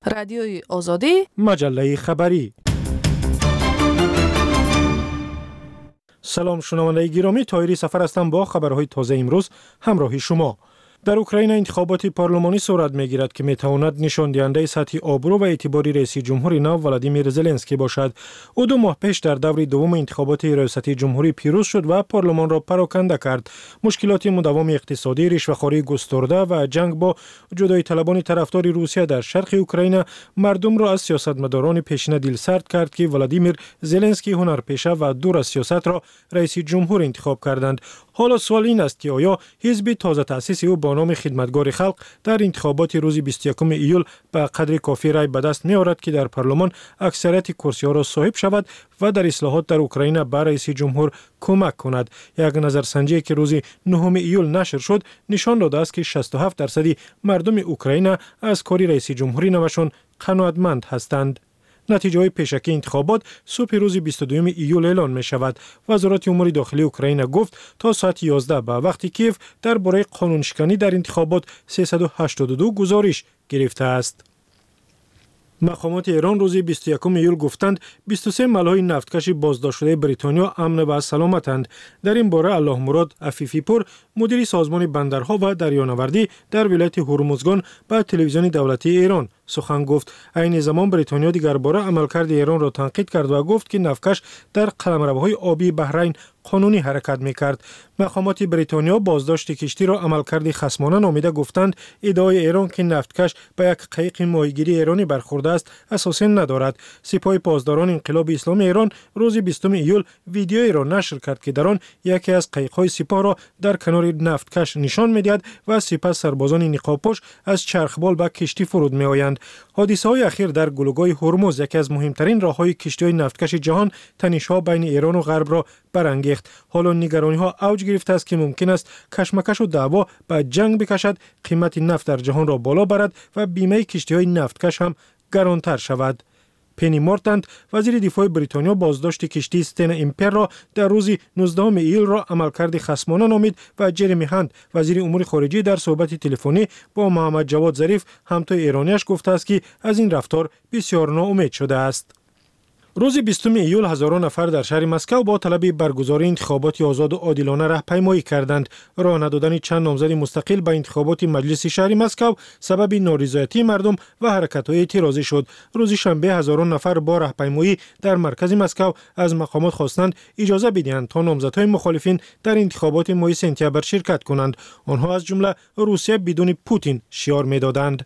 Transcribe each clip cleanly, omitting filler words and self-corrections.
رادیوی آزادی، مجله خبری. سلام شنوندگان گرامی، طاهری سفر هستم با خبرهای تازه امروز همراه شما. در اوکراین انتخابات پارلمانی صورت می‌گیرد که می‌تواند نشان دهنده سطح آبرو و اعتباری رئیس جمهور نو ولادیمیر زلنسکی باشد. او 2 ماه پیش در دور دوم انتخابات ریاستی جمهوری پیروز شد و پارلمان را پراکنده کرد. مشکلات مداوم اقتصادی، رشوه‌خواری گسترده و جنگ با جدایی طلبان طرفدار روسیه در شرق اوکراین مردم را از سیاستمداران پیشین دلسرد کرد که ولادیمیر زلنسکی هنرپیشه و دور از سیاست را رئیس جمهور انتخاب کردند. حالا سوال این است که آیا حزب تازه تأسیس او با نام خدمتگار خلق در انتخابات روز 21 ایول به قدر کافی رای به دست می‌آورد که در پارلمان اکثریت کرسی‌ها را صاحب شود و در اصلاحات در اوکراین به رئیس جمهور کمک کند. یک نظرسنجی که روز 9 ایول نشر شد نشان داده است که 67% مردم اوکراین از کار رئیس جمهوری نوشان قناعتمند هستند. نتیجه های پیشکی انتخابات صبح روز 22 ایول اعلان می شود. وزارت امور داخلی اوکراین گفت تا ساعت 11 به وقت کیف درباره قانونشکنی در انتخابات 382 گزارش گرفته است. مقامات ایران روز 21 ایول گفتند 23 ملای نفتکش بازداشت شده بریتانیا امن و سلامتند. در این باره الله مراد عفیفی پور مدیر سازمان بندرها و دریانوردی در ولایت هرمزگان به تلویزیون دولتی ایران سخن گفت. این زمان بریتانیا دیگر باره عملکرد ایران را تنقید کرد و گفت که نفتکش در قلمروهای آبی بحرین قانونی حرکت می‌کرد. مقامات بریتانیا بازداشت کشتی را عملکرد خصمانه نامیده گفتند ادعای ایران که نفتکش به یک قایق ماهیگیری ایرانی برخورده است اساس ندارد. سپاه پاسداران انقلاب اسلامی ایران روز 20 ایول ویدیویی را نشر کرد که در آن یکی از قایق‌های سپاه را در کنار نفتکش نشان می‌دهد و سپس سربازان نقاب‌پوش از چرخبال به کشتی فرود می‌آیند. حادثه‌های اخیر در گلوگاه هرمز یکی از مهمترین راه‌های کشتی‌های نفتکش جهان تنش‌ها بین ایران و غرب را برانگیخت. حالا نگرانی‌ها اوج گرفته است که ممکن است کشمکش و دعوا به جنگ بکشد، قیمت نفت در جهان را بالا برد و بیمه کشتی‌های نفتکش هم گرانتر شود. پنی مورتند وزیر دفاع بریتانیا بازداشت کشتی استن امپر را در روز 19 ایول را عملکرد خصمانه نامید و جرمی هند وزیر امور خارجه در صحبت تلفنی با محمد جواد ظریف همتای ایرانیش گفته است که از این رفتار بسیار ناامید شده است. روز 20 ایول هزاران نفر در شهر مسکو با طلب برگزاری انتخابات آزاد و عادلانه راهپیمایی کردند. راه ندادن چند نامزد مستقل به انتخابات مجلس شهر مسکو سبب نارضایتی مردم و حرکت‌های اعتراضی شد. روز شنبه هزاران نفر با راهپیمایی در مرکز مسکو از مقامات خواستند اجازه بدهند تا نامزدهای مخالفین در انتخابات ماه سپتامبر شرکت کنند. آنها از جمله روسیه بدون پوتین شعار می‌دادند.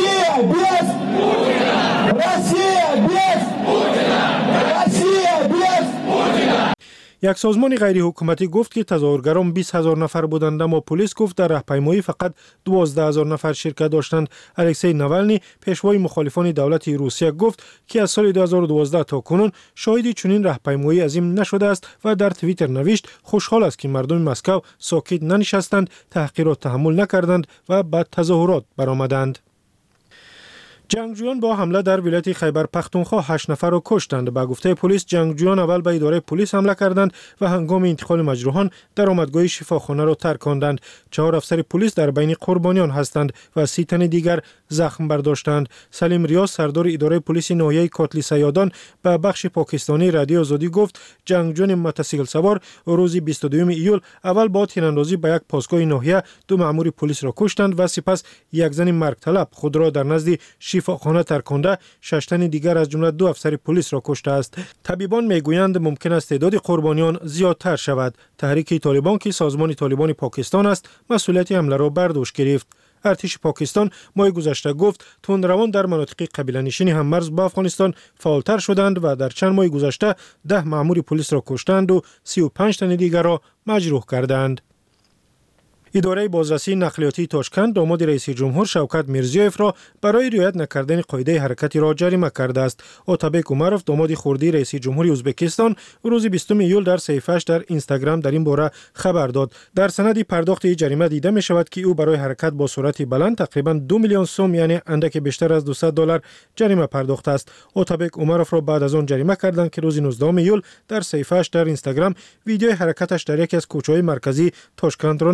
یک سازمان غیر حکومتی گفت که تظاهرگران 20,000 نفر بودند اما پلیس گفت در راهپیمایی فقط 12,000 نفر شرکت داشتند. الکسی ناولنی پیشوای مخالفان دولت روسیه گفت که از سال 2012 تا کنون شاهد چنین راهپیمایی عظیم نشده است و در توییتر نوشت خوشحال است که مردم مسکو ساکت ننشستند، تحقیرات تحمل نکردند و به تظاهرات برآمدند. جنگجویان با حمله در ولایت خیبر پختونخوا 8 نفر را کشتند. به گفته پلیس جنگجویان اول به اداره پلیس حمله کردند و هنگام انتقال مجروحان درآمدگاه شفاخانه را ترک کردند. 4 افسر پلیس در بین قربانیان هستند و 30 تن دیگر زخم برداشتند. سلیم ریاض سردار اداره پلیس ناحیه کاتلی سیادان به بخش پاکستانی رادیو آزادی گفت جنگجویان موتورسیکل سوار روز 22 ایول اول با تیراندازی به یک پاسگاه ناحیه 2 مأمور پلیس را کشتند و سپس یک زن مرگ طلب خود را در نزد شفاخانه ترکانده 6 تن دیگر از جمله 2 افسر پلیس را کشته است. طبیبان میگویند ممکن است تعداد قربانیان زیادتر شود. تحریک طالبان که سازمان طالبان پاکستان است مسئولیت حمله را بر دوش گرفت. ارتش پاکستان ماه گذشته گفت تندروان در مناطق قبیله‌نشین هممرز با افغانستان فعالتر شدند و در چند ماه گذشته 10 مأمور پلیس را کشتند و 35 تن دیگر را مجروح کردند. اداره بازرسی نقلیاتی تاشکند داماد رئیس جمهور شوکت میرزیوف را برای رعایت نکردن قاعده حرکتی را جریمه کرده است. اتابک اومروف داماد خردی رئیس جمهوری ازبکستان روز 20 ایول در صفحه‌اش در اینستاگرام در این باره خبر داد. در سند پرداخت جریمه دیده می شود که او برای حرکت با سرعت بلند تقریبا 2 میلیون سوم یعنی اندک بیشتر از $200 جریمه پرداخته است. اتابک اومروف را بعد از آن جریمه کردند که روز 19 ایول در صفحه‌اش در اینستاگرام ویدیوی حرکتش در یکی از کوچه‌های مرکزی تاشکند را نشر کرد.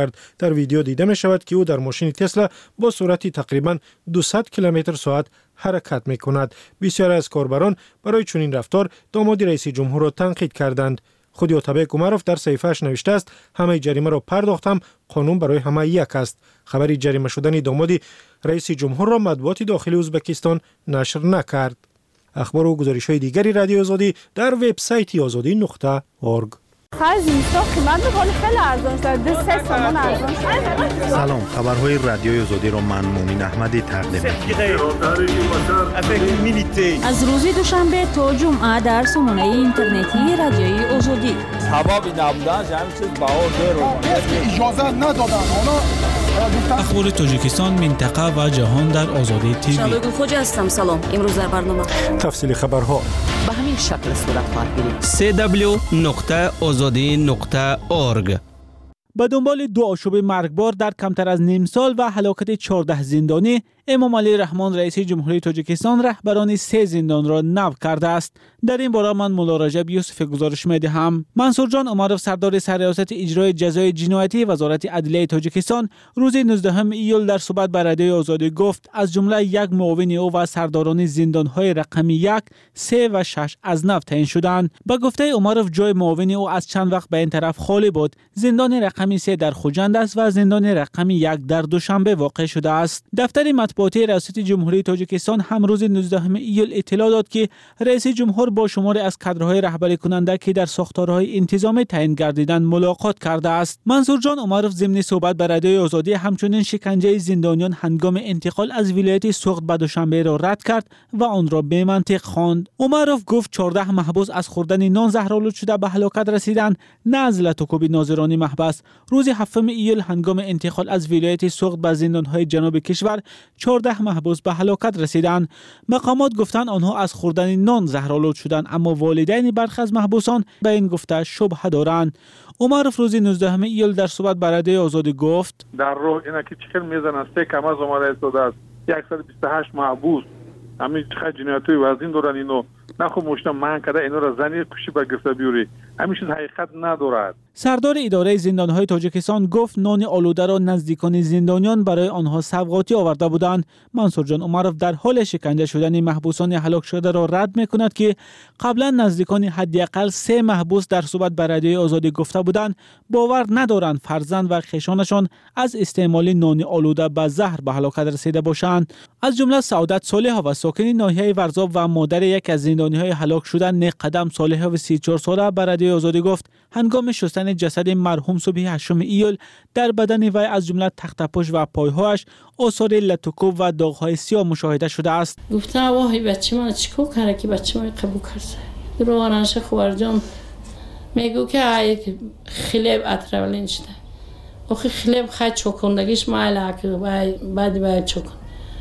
کرد. در ویدیو دیده می شود که او در ماشین تسلا با سرعت تقریبا 200 کیلومتر ساعت حرکت می کند. بسیاری از کاربران برای چنین رفتار داماد رئیس جمهور را تنقید کردند. خود اوتابک اومروف در صحیفه‌اش نوشته است همه جریمه را پرداختم، قانون برای همه یک است. خبری جریمه شدن داماد رئیس جمهور را مطبوعات داخلی ازبکستان نشر نکرد. اخبار و گزارش‌های دیگری رادیو آزادی در وبسایت azadi.org. سلام، خبرهای رادیوی آزادی را من مومن احمدی تقدیم می‌کنم. از روز دوشنبه تا جمعه در سامانه اینترنتی رادیوی آزادی. اخبار تاجیکستان، منطقه و جهان در آزادی تیوی. شبکه خوج هستم. سلام. امروز در برنامه تفصیل خبرها به همین شکل صورت خواهد گرفت. www.azadi.org. به دنبال 2 آشوب مرگبار در کمتر از نیم سال و هلاکت 14 زندانی، امام علی رحمان رئیس جمهوری تاجیکستان رهبران 3 زندان را نو کرده است. در این باره من مولا رجب یوسف گزارش می‌دهم. منصور جان اومروف سردار سرریاست اجرای جزای جنایتی وزارت عدلیه تاجیکستان روز 19 ایول در صحبت با رادیوی آزادی گفت از جمله یک معاون او و سرداران زندان‌های رقم 1، 3 و 6 از نو تعیین شدند. با گفته اومروف جای معاون او از چند وقت به این طرف خالی بود. زندان رقم 3 در خوجند است و زندان رقم 1 در دوشنبه واقع شده است. دفتر مطبوعاتی ریاست جمهوری تاجیکستان هم روز 19 ایول اطلاع داد که رئیس جمهور با شماری از کادرهای رهبری کننده که در ساختارهای انتظامی تعیین گردیدند ملاقات کرده است. منصور جان اومروف ضمن صحبت با رادیوی آزادی همچنین شکنجه زندانیان هنگام انتقال از ولایت سوخت به دوشنبه را رد کرد و آن را بی منطق خواند. اومروف گفت 14 محبوس از خوردن نان زهرآلود شده به هلاکت رسیدند، نه از لطوکوب ناظران محبس. روز 7 ایول هنگام انتقال از ولایت سوخت به زندانهای جنوب کشور 14 محبوس به هلاکت رسیدند. مقامات گفتند آنها از خوردن نان زهرآلود شدند، اما والدین برخی از محبوسان به این گفته شبهه دارند. اومروف روز 19 ایول در صحبت با رادیوی آزادی گفت در راه اینا که چخیل میزنن سه کم از اومده استاده است 128 محبوس همین چخیل جنایتی وزین دارن اینو نخو مشتم من کده اینو را زنی کشی به گرفته بیوری همیشه حقیقت ندارد. سردار اداره زندانهای تاجیکستان گفت نان آلوده را نزدیکان زندانیان برای آنها سوغاتی آورده بودند. منصور جان اومروف در حال شکنجه شدن محبوسان هلاک شده را رد میکند که قبلا نزدیکان حداقل 3 محبوس در صحبت با رادیوی آزادی گفته بودند باور ندارند فرزند و خویشانشان از استعمال نان آلوده به زهر به هلاکت رسیده باشند. از جمله سعادت صالح و ساکن ناحیه ورزاب و مادر یک از زندانیهای هلاک شده نقدم صالح و 34 ساله به رادیوی آزادی گفت هنگام شستن جسد مرحوم صبح 8 ایول در بدن وی از جمله تخت پشت و پایهایش آثار لطوکوب و داغ‌های سیاه مشاهده شده است. گفتم وای بچه من چیکار کرده که بچه من قبول کرده. روانش خوار جان میگو که خلیب اترولین شده. آخه خلیب خیلی چوکندگیش مایل که بعد چوکن.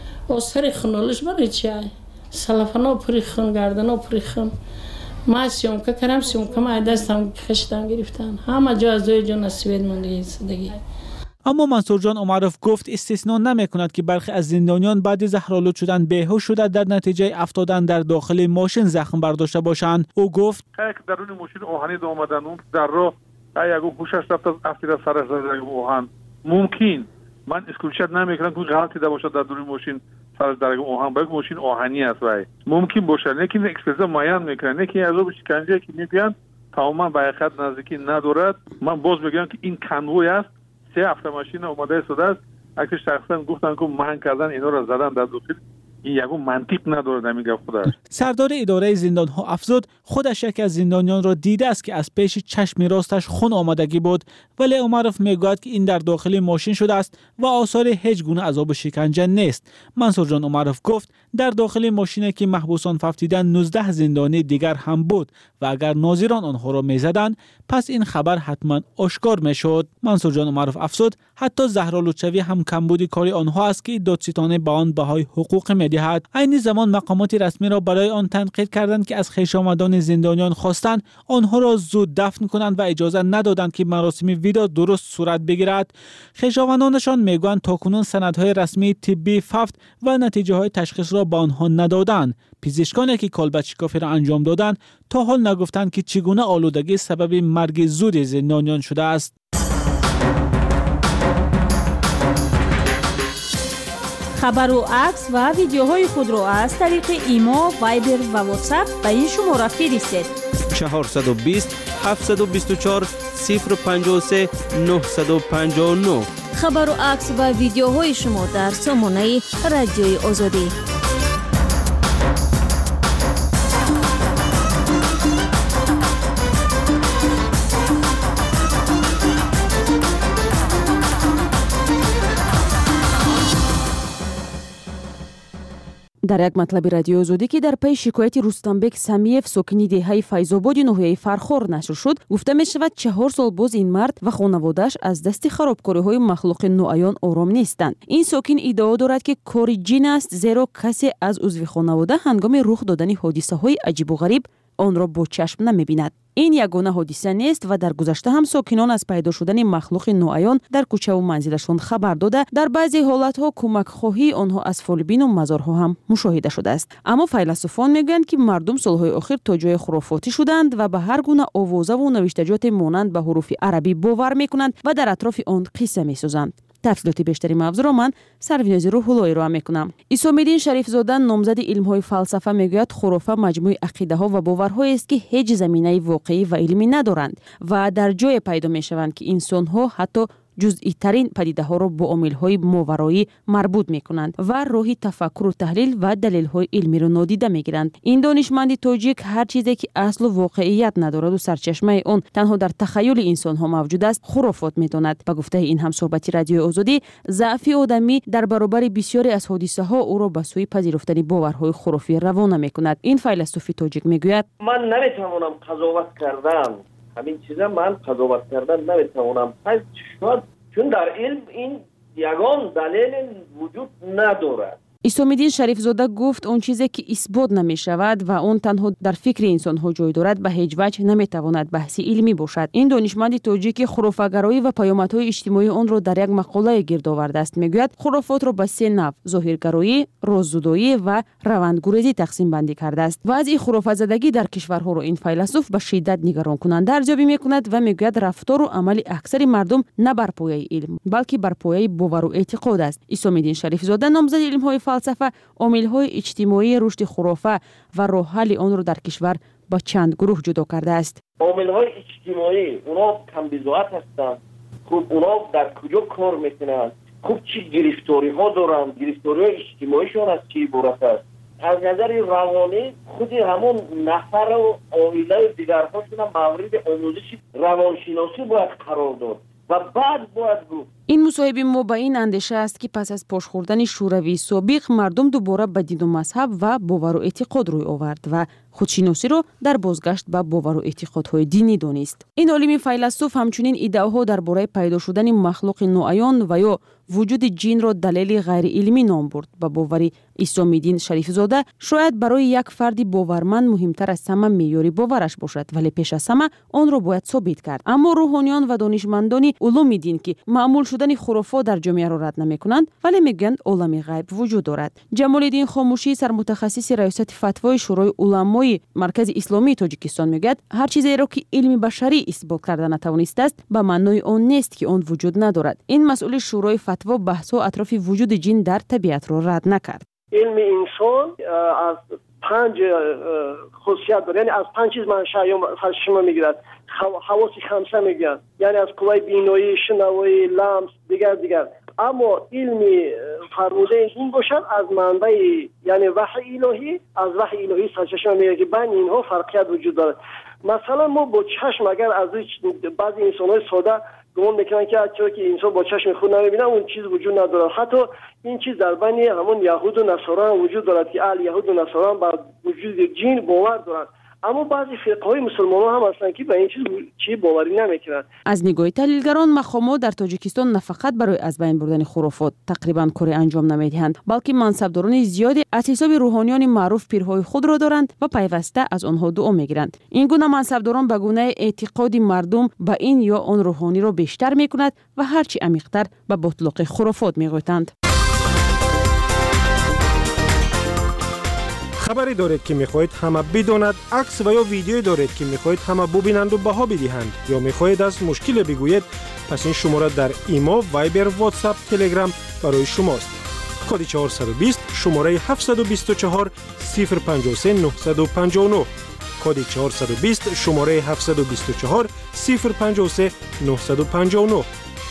آثار خونالش برای چیه؟ سلفنا پری خون گردنا پری خون. ما سیمکه کردم سیمکه ما دستم خشتم گرفتن همه جا از دوی جان سوید موندگی زدگی. اما منصور جان اومروف گفت استثنا نمیکند که برخی از زندانیان بعد زهرآلود شدن بیهوش شده در نتیجه افتادن در داخل ماشین زخم برداشته باشند. او گفت درون ماشین آهنی اومدن اون در راه اگه هوشش رفت از افتیده سرش زدن آهن ممکن من اسکولشت نمیکنم که غلطی ده باشد در درون ماشین سرش در آهن باید ماشین آهنی است وای ممکن باشه لیکن اکسپرت معین میکنن لیکن از اون شکنجه که میگن تماما به حقیقت نزدیکی ندارد. من باز میگم که این کنوی است 3 автомашина اومده شده است اگه شخصا گفتن که من کردن اینا را زدن در داخل این یگو منطق نداره نمیگه خودش. سردار اداره زندانها افزود خودش یک از زندانیان را دیده است که از پیش چشم راستش خون آمدگی بود ولی اومروف میگوید که این در داخل ماشین شده است و آثار هیچ گونه عذاب شکنجه نیست. منصور جان اومروف گفت در داخل ماشینی که محبوسان ففتیدن 19 زندانی دیگر هم بود و اگر ناظران آنها را میزدند پس این خبر حتما آشکار میشد. منصور جان اومروف افزود حتی زهرآلودشوی هم کمبودی کاری آنها است که دادستان به آن بهای حقوق میدهد. عین زمان مقامات رسمی را برای آن تنقید کردند که از خویشاوندان زندانیان خواستند آنها را زود دفن کنند و اجازه ندادند که مراسم ویدا درست صورت بگیرد. خویشاوندانشان میگویند تاکنون سندهای رسمی طبی ففت و نتیجه های تشخیص را به آنها ندادند. پزشکانی که کالبد شکافی را انجام دادند تا حال نگفتند که چگونه آلودگی سبب مرگ زود زندانیان شده است. خبر و عکس و ویدیوهای خود را از طریق ایمو، وایبر و واتساپ به این شماره فرستید. 420 724 053 959. خبر و عکس و ویدیوهای شما در سامانه رادیوی آزادی. در یک مطلب رادیو آزادی که در پی شکایت رستمبک سمیف ساکن دهه فیض‌آباد ناحیه فرخار نشر شد، گفته می شود 4 سال باز این مرد و خانواده‌اش از دست خرابکاری‌های مخلوق نوعیان آرام نیستند. این ساکن ادعا دارد که کاری جن است، زیرا کسی از عضو خانواده هنگام رخ دادن حادثه‌های عجیب و غریب آن را با چشم نمی‌بیند. این یگانه حادثه نیست و در گذشته هم ساکنان از پیدا شدن مخلوق نوعیان در کوچه و منزلشان خبر داده در بعضی حالتها کمک خواهی آنها از فالبین و مزارها هم مشاهده شده است. اما فیلسوفان میگویند که مردم سالهای اخیر تا جای خرافاتی شدند و به هر گونه آوازه و نوشتجات مانند به حروف عربی باور میکنند و در اطراف آن قصه میسازند. تفصیلات بیشتری موضوع را من سرونیازی روح‌اللهی را میکنم. عیسی‌الدین شریفزاده نامزد علم‌های فلسفه میگوید خرافه مجموعه عقیده‌ها و باورهایی است که هیچ زمینه واقعی و علمی ندارند و در جای پیدا میشوند که انسان‌ها حتی جزئی ترین پدیده ها را با عامل‌های ماورایی مربوط می‌کنند و راه تفکر و تحلیل و دلایل علمی را نادیده می‌گیرند. این دانشمند تاجیک هر چیزی که اصل و واقعیت ندارد و سرچشمه آن تنها در تخیل انسان‌ها موجود است خرافات می‌داند. به گفته این همصحبتی رادیو آزادی، ضعف آدمی در برابر بسیاری از حادثه‌ها او را به سوی پذیرفتن باورهای خرافی روانه می‌کند. این فیلسوف تاجیک می‌گوید: من نمی‌توانم قضاوت کردن همین چیزا، من قضاوت کردن نمی‌توانم. شاید چون در علم این یگان دلیل وجود ندارد. عیسی‌الدین شریفزاده گفت اون چیزی که اثبات نمی شود و اون تنها در فکر انسان ها جای دارد به هیچ وجه نمی تواند بحث علمی باشد. این دانشمند تاجیک خرافه‌گرایی و پیامدهای اجتماعی آن را در یک مقاله گرد آورده است. میگوید خرافات را به 3 نوع: ظاهرگرایی، راززدایی و روندگریزی تقسیم بندی کرده است. و از این خرافه‌زدگی در کشورها را این فیلسوف به شدت نگران کننده ارزیابی میکند و میگوید رفتار و عمل اکثر مردم نه بر پایه علم بلکه بر پایه باور و اعتقاد است. عیسی‌الدین شریفزاده نامزد علم‌های فلسفه عامل‌های اجتماعی رشد خرافه و راه حل آن را در کشور با چند گروه جدا کرده است. عامل‌های اجتماعی اونا کم بضاعت هستند. خب اونا در کجا کار میکنند؟ خب چی گرفتاری‌ها دارند؟ گرفتاری‌های اجتماعیشون از چی عبارت است؟ از نظر روانی خود همون نفر و عائله و دیگرهاشون مورد آموزش روانشناسی باید قرار داد و بعد باید گفت. این مصاحبه ما با این اندیشه است که پس از پاش خوردن شوروی سابق مردم دوباره به دین و مذهب و باور و اعتقاد روی آورد و خودشناسی را در بازگشت به باور و اعتقادهای دینی دانست. این عالم فیلسوف همچنین ایده‌ها درباره پیدا شدن مخلوق نوعیان و یا وجود جن را دلیل غیر علمی نام برد. با باوری عیسی‌الدین شریفزاده شاید برای یک فرد باورمند مهمتر از همه معیار باورش باشد، ولی پیش از همه آن را باید ثابت کرد. اما روحانیان و دانشمندان علوم دین که معمول شدن خرافات در جامعه را رد نمی‌کنند ولی میگویند عالم غیب وجود دارد. جمال الدین خاموشی سرمتخصص ریاست فتوای شورای علمای مرکز اسلامی تاجیکستان میگوید هر چیزی را که علم بشری اثبات کرده نتوانسته است به معنای آن نیست که آن وجود ندارد. این مسئول شورای فتوا بحث‌ها اطراف وجود جن در طبیعت را رد نکرد. علم انسان از 5 خاصیت داره، یعنی از 5 چیز منشأ میگیرد. حواس 5 میگن، یعنی از قوه بینایی، شنوایی، لمس، دیگر. اما علمی فرموده این باشد از منبع یعنی وحی الهی، از وحی الهی سرچشمه میگه که بین اینها فرقیت وجود دارد. مثلا ما با چشم اگر از بعضی انسان‌های ساده گمان میکنن که چرا که انسان با چشم خود نمیبینه اون چیز وجود ندارد. حتی این چیز در بین همون یهود و نصارا وجود دارد که اهل یهود و نصارا با وجود جن باور دارند. اما بعضی فرقه‌های مسلمان‌ها هم هستند که به این چیز باوری نمی‌کنند. از نگاه تحلیلگران مقامات در تاجیکستان نه فقط برای از بین بردن خرافات تقریباً کاری انجام نمی‌دهند، بلکه منصبداران زیادی از حساب روحانیان معروف پیرهای خود را دارند و پیوسته از آنها دعا می‌گیرند. این گونه منصبداران به گونه اعتقاد مردم به این یا آن روحانی را بیشتر می‌کند و هرچی عمیق‌تر به باطلاق خرافات می‌گویند. خبری دارید که میخواهید همه بداند، عکس و یا ویدیویی دارید که میخواهید همه ببینند و بها بدهند یا میخواهید از مشکل بگویید، پس این شماره در ایمو، وایبر، واتساپ، تلگرام برای شماست. کد 420 شماره 724 053 959 کد 420 شماره 724 053 959.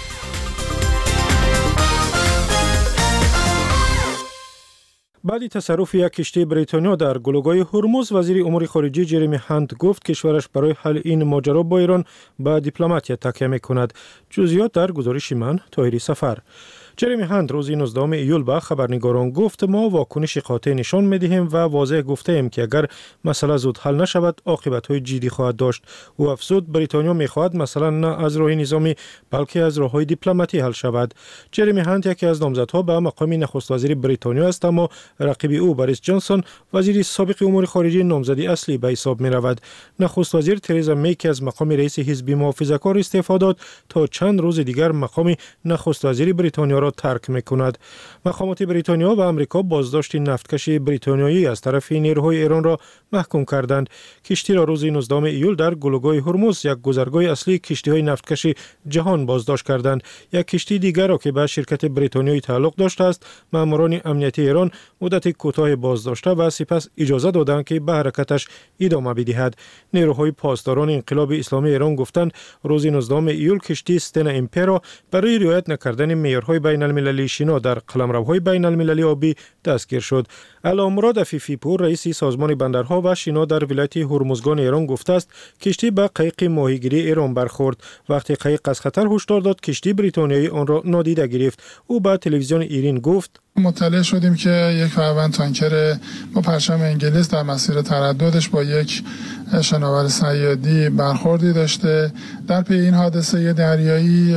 بعد تصرف یک کشتی بریتانیا در گلوگاه هرمز، وزیر امور خارجه جرمی هانت گفت کشورش برای حل این ماجرا با ایران به دیپلماتیا تکیه می‌کند. جزئیات در گزارش من طاهری سفر. جرمی هانت روز 19 ایول به خبرنگاران گفت ما واکنش قاطع نشان می‌دهیم و واضح گفته‌ایم که اگر مسئله زود حل نشود عاقبت‌های جدی خواهد داشت. او افزود بریتانیا می‌خواهد مثلا نه از راه نظامی بلکه از راه‌های دیپلماتی حل شود. جرمی هانت یکی از نامزدها به مقام نخست وزیر بریتانیا است، اما رقیب او بوریس جانسون وزیر سابق امور خارجه نامزدی اصلی به حساب می‌رود. نخست وزیر ترزا می که از مقام رئیس حزب محافظه‌کار استعفا داد تا چند روز دیگر مقام نخست وزیر بریتانیا را ترک می‌کند. مقامات بریتانیا و آمریکا بازداشت نفتکش بریتانیایی از طرف نیروهای ایران را محکوم کردند. کشتی را روز 19 ایول در گلوگاه هرمز، یک گذرگاه اصلی کشتی‌های نفتکش جهان، بازداشت کردند. یک کشتی دیگر را که به شرکت بریتانیایی تعلق داشته است، ماموران امنیتی ایران مدت کوتاه بازداشته و سپس اجازه دادند که به حرکتش ادامه بدهد. نیروهای پاسداران انقلاب اسلامی ایران گفتند روز 19 ایول کشتی استن امپرا برای رعایت نکردن معیارهای بین المللی شنا در قلمروهای بین المللی آبی دستگیر شد. علامراد عفیفی پور رئیس سازمان بندرها و شنا در ولایت هرمزگان ایران گفته است کشتی به قایق ماهیگیری ایران برخورد. وقتی قایق از خطر هشدار داد کشتی بریتانیایی آن را نادیده گرفت. او به تلویزیون ایرین گفت مطلع شدیم که یک فروند تانکر با پرچم انگلیس در مسیر ترددش با یک شناور صیادی برخوردی داشته. در پی این حادثه دریایی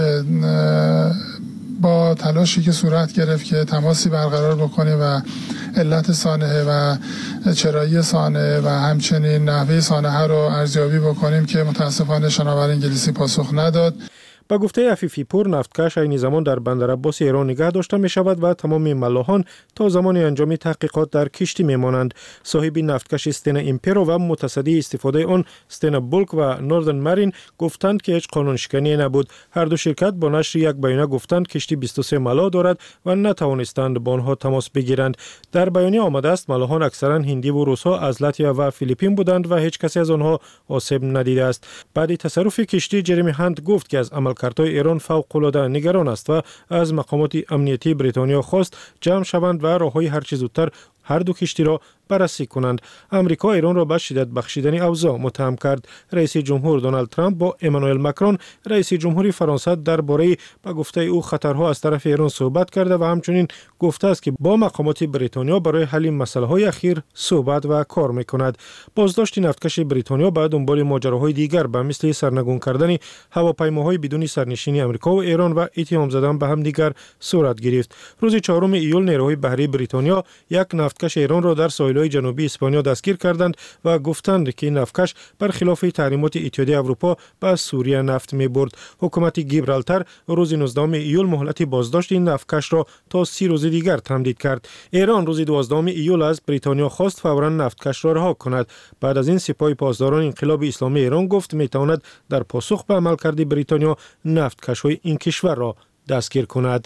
با تلاشی که صورت گرفت که تماسی برقرار بکنیم و علت سانحه و چرایی سانحه و همچنین نحوه سانحه رو ارزیابی بکنیم که متاسفانه شناور انگلیسی پاسخ نداد. با گفته عفیفی پور نفتکش عین زمان در بندر عباس ایران نگه داشته می شود و تمام ملاحان تا زمان انجام تحقیقات در کشتی می مانند. صاحب نفتکش استن امپرو و متصدی استفاده آن استن بولک و نوردن مارین گفتند که هیچ قانون شکنی نبود. هر دو شرکت با نشر یک بیانیه گفتند کشتی 23 ملاح دارد و نتوانستند با آنها تماس بگیرند. در بیانیه آمده است ملاحان اکثرا هندی و روس‌ها از لاتویا و فیلیپین بودند و هیچ کسی از آنها آسیب ندیده است. بعد تصرف کشتی جرمی هانت گفت که از عملکردهای ایران فوق‌العاده نگران است و از مقامات امنیتی بریتانیا خواست جمع شوند و راههای هر چه زودتر هر دو کشتی را بررسی کنند. امریکا ایران را به شدت بخشیدن اوضاع متهم کرد. رئیس جمهور دونالد ترامپ با امانوئل ماکرون رئیس جمهوری فرانسه درباره به گفته او خطرها از طرف ایران صحبت کرده و همچنین گفته است که با مقامات بریتانیا برای حل مسائل اخیر صحبت و کار میکند. بازداشت نفتکش بریتانیا بعد دنبال ماجراهای دیگر به مثل سرنگون کردن هواپیماهای بدون سرنشین امریکا و ایران و اتهام زدن به هم دیگر صورت گرفت. روز 4 ایول نیروهای بحری بریتانیا یک نفتکش ایران را در ساحل‌های جنوبی اسپانیا دستگیر کردند و گفتند که این نفتکش برخلاف تحریمات اتحادیه اروپا به سوریه نفت می‌برد. حکومت گیبرالتر روز 19 ایول مهلت بازداشت این نفتکش را تا 30 روز دیگر تمدید کرد. ایران روز 12 ایول از بریتانیا خواست فوراً نفتکش را رها کند. بعد از این سپاه پاسداران انقلاب اسلامی ایران گفت می‌تواند در پاسخ به عملکرد بریتانیا نفتکش‌های این کشور را دستگیر کند.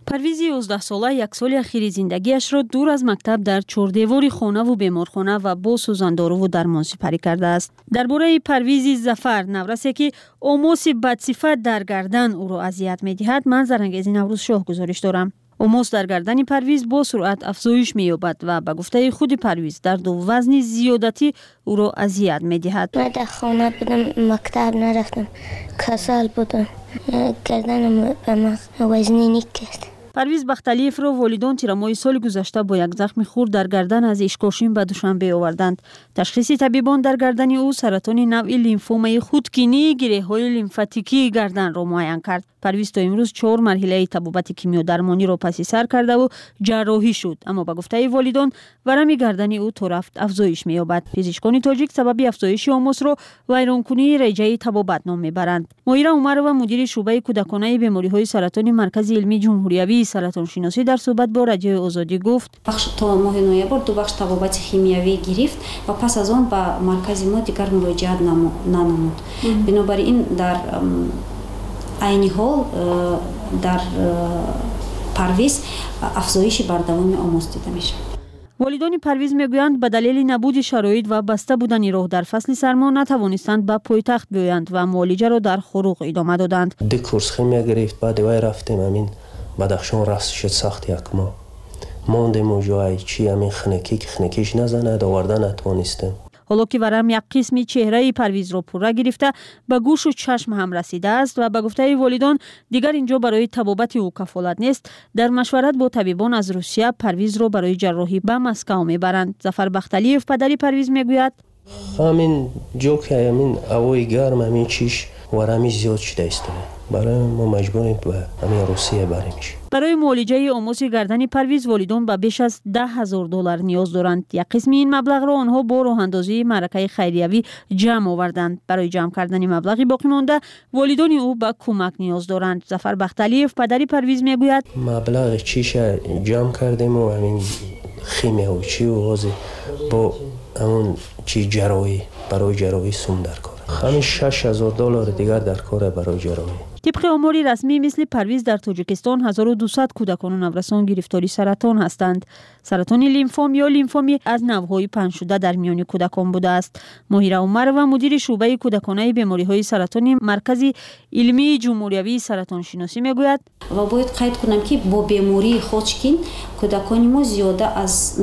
پرویز 11 ساله یک سال اخیر زندگیش را دور از مکتب در چهاردیواری خانه و بیمارخانه و با سوزاندارو و درمانسپری کرده است. درباره پرویز ظفر نورسی که اوموس بدصفت در گردن او را اذیت می‌دهد، من زرنگیز نوروز شاه گزارش دارم. اوموس در گردن پرویز با سرعت افزایش می‌یابد و به گفته خود پرویز درد و وزن زیادتی او را اذیت می‌دهد. من در خانه بودم، مکتب نرفتم، کسل بودم، گردنم به من وزنی نیست. پرویز بختلیف را والدان تیرمای سال گذشته با یک زخم خورد در گردن از اشکاشین به دوشنبه آوردند. تشخیص طبیبان در گردن او سرطان نوع لیمفومای خودکینی گره‌های لیمفاتیکی گردن را معاین کرد. پرویز تا امروز 4 مرحله طبابت کیمیا درمانی را پس سر کرده و جراحی شد، اما به گفته والدان ورم گردن او تا رفت افزایش می‌یابد. پزشکان تاجیک سبب افزایش اوموس را ویرانکنی رژه طبابت نام می‌برند. مهیرا عمرova مدیر شعبه کودکانه بیماری‌های سرطانی مرکز علمی جمهوریوی سرطان شناسی در صحبت با رادیو آزادی گفت: بخش تا ماه نوامبر 2 بخش طبابت شیمیایی گرفت و پس از آن به مرکز ما دیگر مراجعت ننمود. بنابراین در عین حال در پرویز افزایش بر دوام اوموس دیده میشه. والدان پرویز میگویند به دلیل نبود شرایط و بسته بودن راه در فصل سرما نتوانستند به پایتخت بیایند و معالجه را در خروق ادامه دادند. دی کورس خیمیا گرفت، بعد وای رفتیم همین بدخشان راست شد سخت یک ماه. ماندیم اونجا چی همین خنکیش نزند آوردن نتوانستیم. حالا که ورم یک قسمی چهره پرویز را پوره گرفته به گوش و چشم هم رسیده است و به گفته والدان دیگر اینجا برای طبابت او کفالت نیست، در مشورت با طبیبان از روسیه پرویز را برای جراحی به مسکو میبرند. ظفر بختلیف پدری پرویز میگوید: همین جو که همین هوای گرم همین چیش ورمی زیاد شده است، برای ما مجبوریم به همین روسیه بریمش. برای معالجه اوموس گردن پرویز والدان به بیش از $10,000 نیاز دارند. یک قسم این مبلغ را آنها با راه اندازی معرکه خیریوی جمع آوردند. برای جمع کردن مبلغی باقی مانده والدان او به کمک نیاز دارند. ظفر بختلیف پدری پرویز میگوید: مبلغ چیش جمع کردیم و همین خیمه و چی و غازی با همون چی جراحی برای جراحی سوم در کار. همین $6,000 دیگر در کار برای جراحی. طبق آمار رسمی مثل پرویز در تاجیکستان 1200 کودکان و نوجوانان گرفتاری سرطان هستند. سرطان لیمفوم یا لیمفومی از نوع‌های پنج شده در میان کودکان بوده است. مهیرا عمرova مدیر شعبه کودکانه بیماری‌های سرطانی مرکز علمی جمهوریوی سرطان شناسی میگوید: و باید قید کنم که با بیماری خوچکین کودکان ما زیاده از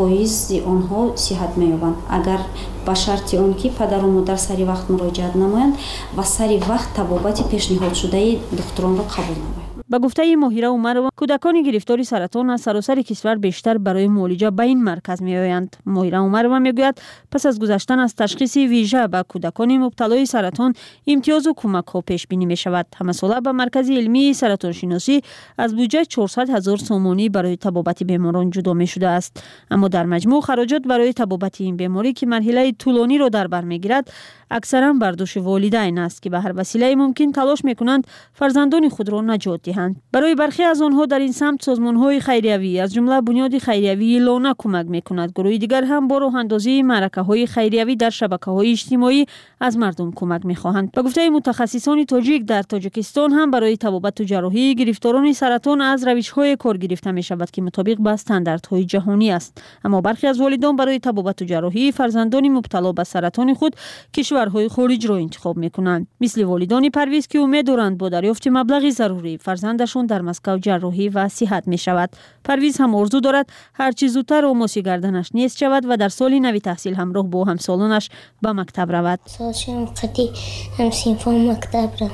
90% آنها صحت می‌یابند اگر با شرط آنکه پدر و مادر سری وقت مراجعت نمایند و سری وقت طبابت پیشنهاد شده دکتران را قبول نمایند. با گفته مهیرا عمرova کودکان گرفتاری سرطان از سراسر کشور بیشتر برای معالجه به این مرکز میآیند. مهیرا عمرova میگوید پس از گذشتن از تشخیص ویژه به کودکان مبتلای سرطان امتیاز و کمک ها پیش بینی می شود. همه ساله به مرکز علمی سرطان شناسی از بودجه 400,000 سومانی برای طبابت بیماران جدا می شده است، اما در مجموع خراجات برای طبابت این بیماری که مرحله طولانی را در بر میگیرد اکثرا بر دوش والدین است که به هر وسیله ممکن تلاش میکنند فرزندان خود را نجات دهند. برای برخی از آنها در این سمت سازمان‌های خیریوی از جمله بنیاد خیریوی لانه کمک میکند. گروه دیگر هم با راه اندازی معرکه‌های خیریوی در شبکه‌های اجتماعی از مردم کمک میخواهند. به گفته متخصصان تاجیک در تاجیکستان هم برای طبابت و جراحی گرفتاران سرطان از روش‌های کار گرفته میشود که مطابق با استانداردهای جهانی است، اما برخی از والدان برای طبابت و جراحی فرزندان مبتلا به سرطان خود کشورهای خارج را انتخاب میکنند، مثل والدان پرویز که امید دارند با دریافت مبلغی ضروری فرزندشان در مسکو جراحی و صحت می شود. پرویز هم آرزو دارد هر چه زودتر اوموس گردنش نیست شود و در سال نوی تحصیل همراه با همسالانش به مکتب رود. سالشم قدی هم سینفام مکتب را.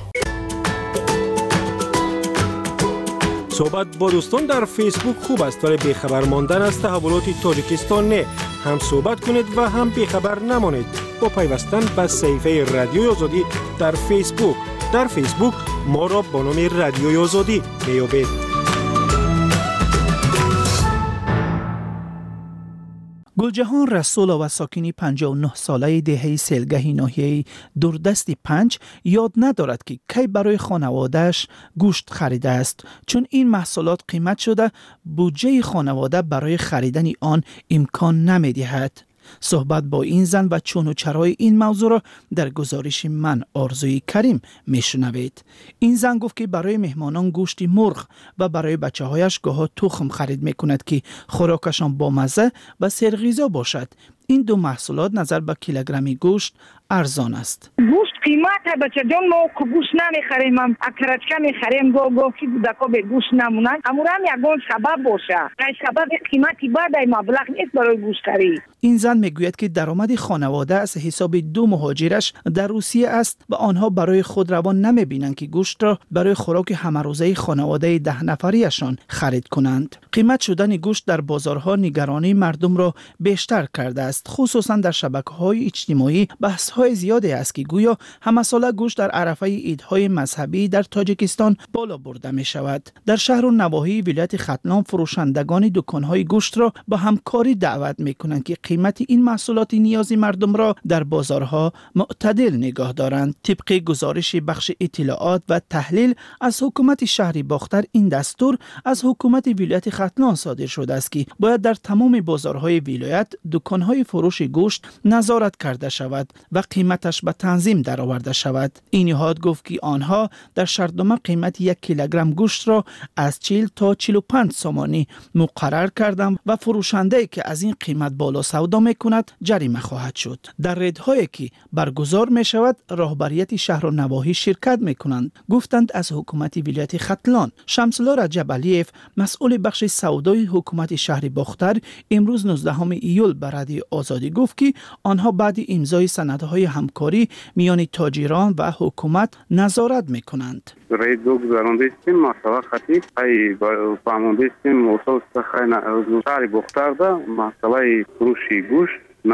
صحبت با دوستان در فیسبوک خوب است، ولی بیخبر ماندن از تحولات تاجیکستان نه. هم صحبت کنید و هم بیخبر نمانید با پیوستن به صفحه رادیوی آزادی در فیسبوک. در فیسبوک ما را با نام رادیوی آزادی میابید. گلجهان رسولا و ساکنی 59 ساله دهه سیلگهی ناحیه دوردست 5 یاد ندارد که کی برای خانوادهش گوشت خریده است، چون این محصولات قیمت شده بودجه خانواده برای خریدن آن امکان نمی‌دهد. صحبت با این زن و چون و چرای این موضوع را در گزارش من آرزوی کریم میشنوید. این زن گفت که برای مهمانان گوشت مرغ و برای بچه‌هایش گاهی تخم خرید میکند که خوراکشان با مزه و سرغذا باشد. این دو محصولات نظر به کیلوگرمی گوشت ارزان است. گوشت قیمت بچه جان ما گوشت نمیخریم، هم اکرچکه میخریم، گو که دکا به گوشت نمونن. امورا هم یکون سبب باشه. سبب قیمتی بعد مبلغ نیست برای گوشت خرید. این زن میگوید که درآمد خانواده از حساب 2 مهاجرش در روسیه است و آنها برای خود روان نمیبینند که گوشت را برای خوراک همروزه خانواده 10 نفریشان خرید کنند. قیمت شدن گوشت در بازارها نگرانی مردم را بیشتر کرده است. خصوصا در شبکه‌های اجتماعی بحث‌های زیادی است که گویا همساله گوشت در عرفه عیدهای مذهبی در تاجیکستان بالا برده می شود. در شهر و نواحی ولایت ختلان فروشندگان دکان‌های گوشت را با همکاری دعوت می‌کنند که قیمت این محصولات نیازی مردم را در بازارها معتدل نگاه دارند. طبق گزارش بخش اطلاعات و تحلیل از حکومت شهر باختر، این دستور از حکومت ولایت ختلان صادر شده است که باید در تمام بازارهای ولایت دکان‌های فروش گوشت نظارت کرده شود و قیمتش به تنظیم درآورده شود. این نهاد گفت که آنها در شرطنامه قیمت 1 کیلوگرم گوشت را از 40 تا 45 سومانی مقرر کردند و فروشنده که از این قیمت بالا سودا میکند جریمه خواهد شد. در ریدهایی که برگزار می شود راهبریت شهر و نواحی شرکت میکنند، گفتند از حکومت ولایت ختلان. شمس الله رجب علیف مسئول بخش سودای حکومت شهر باختر امروز 19 ایول به رادیو آزادی گفت که آنها بعد امضای سندهای همکاری میان تاجران و حکومت نظارت میکنند. رای دو گذرانده استیم مسئله خطی ای فهمانده استیم موسوس خیلی شهر باختر ده مسئله فروشی گوشت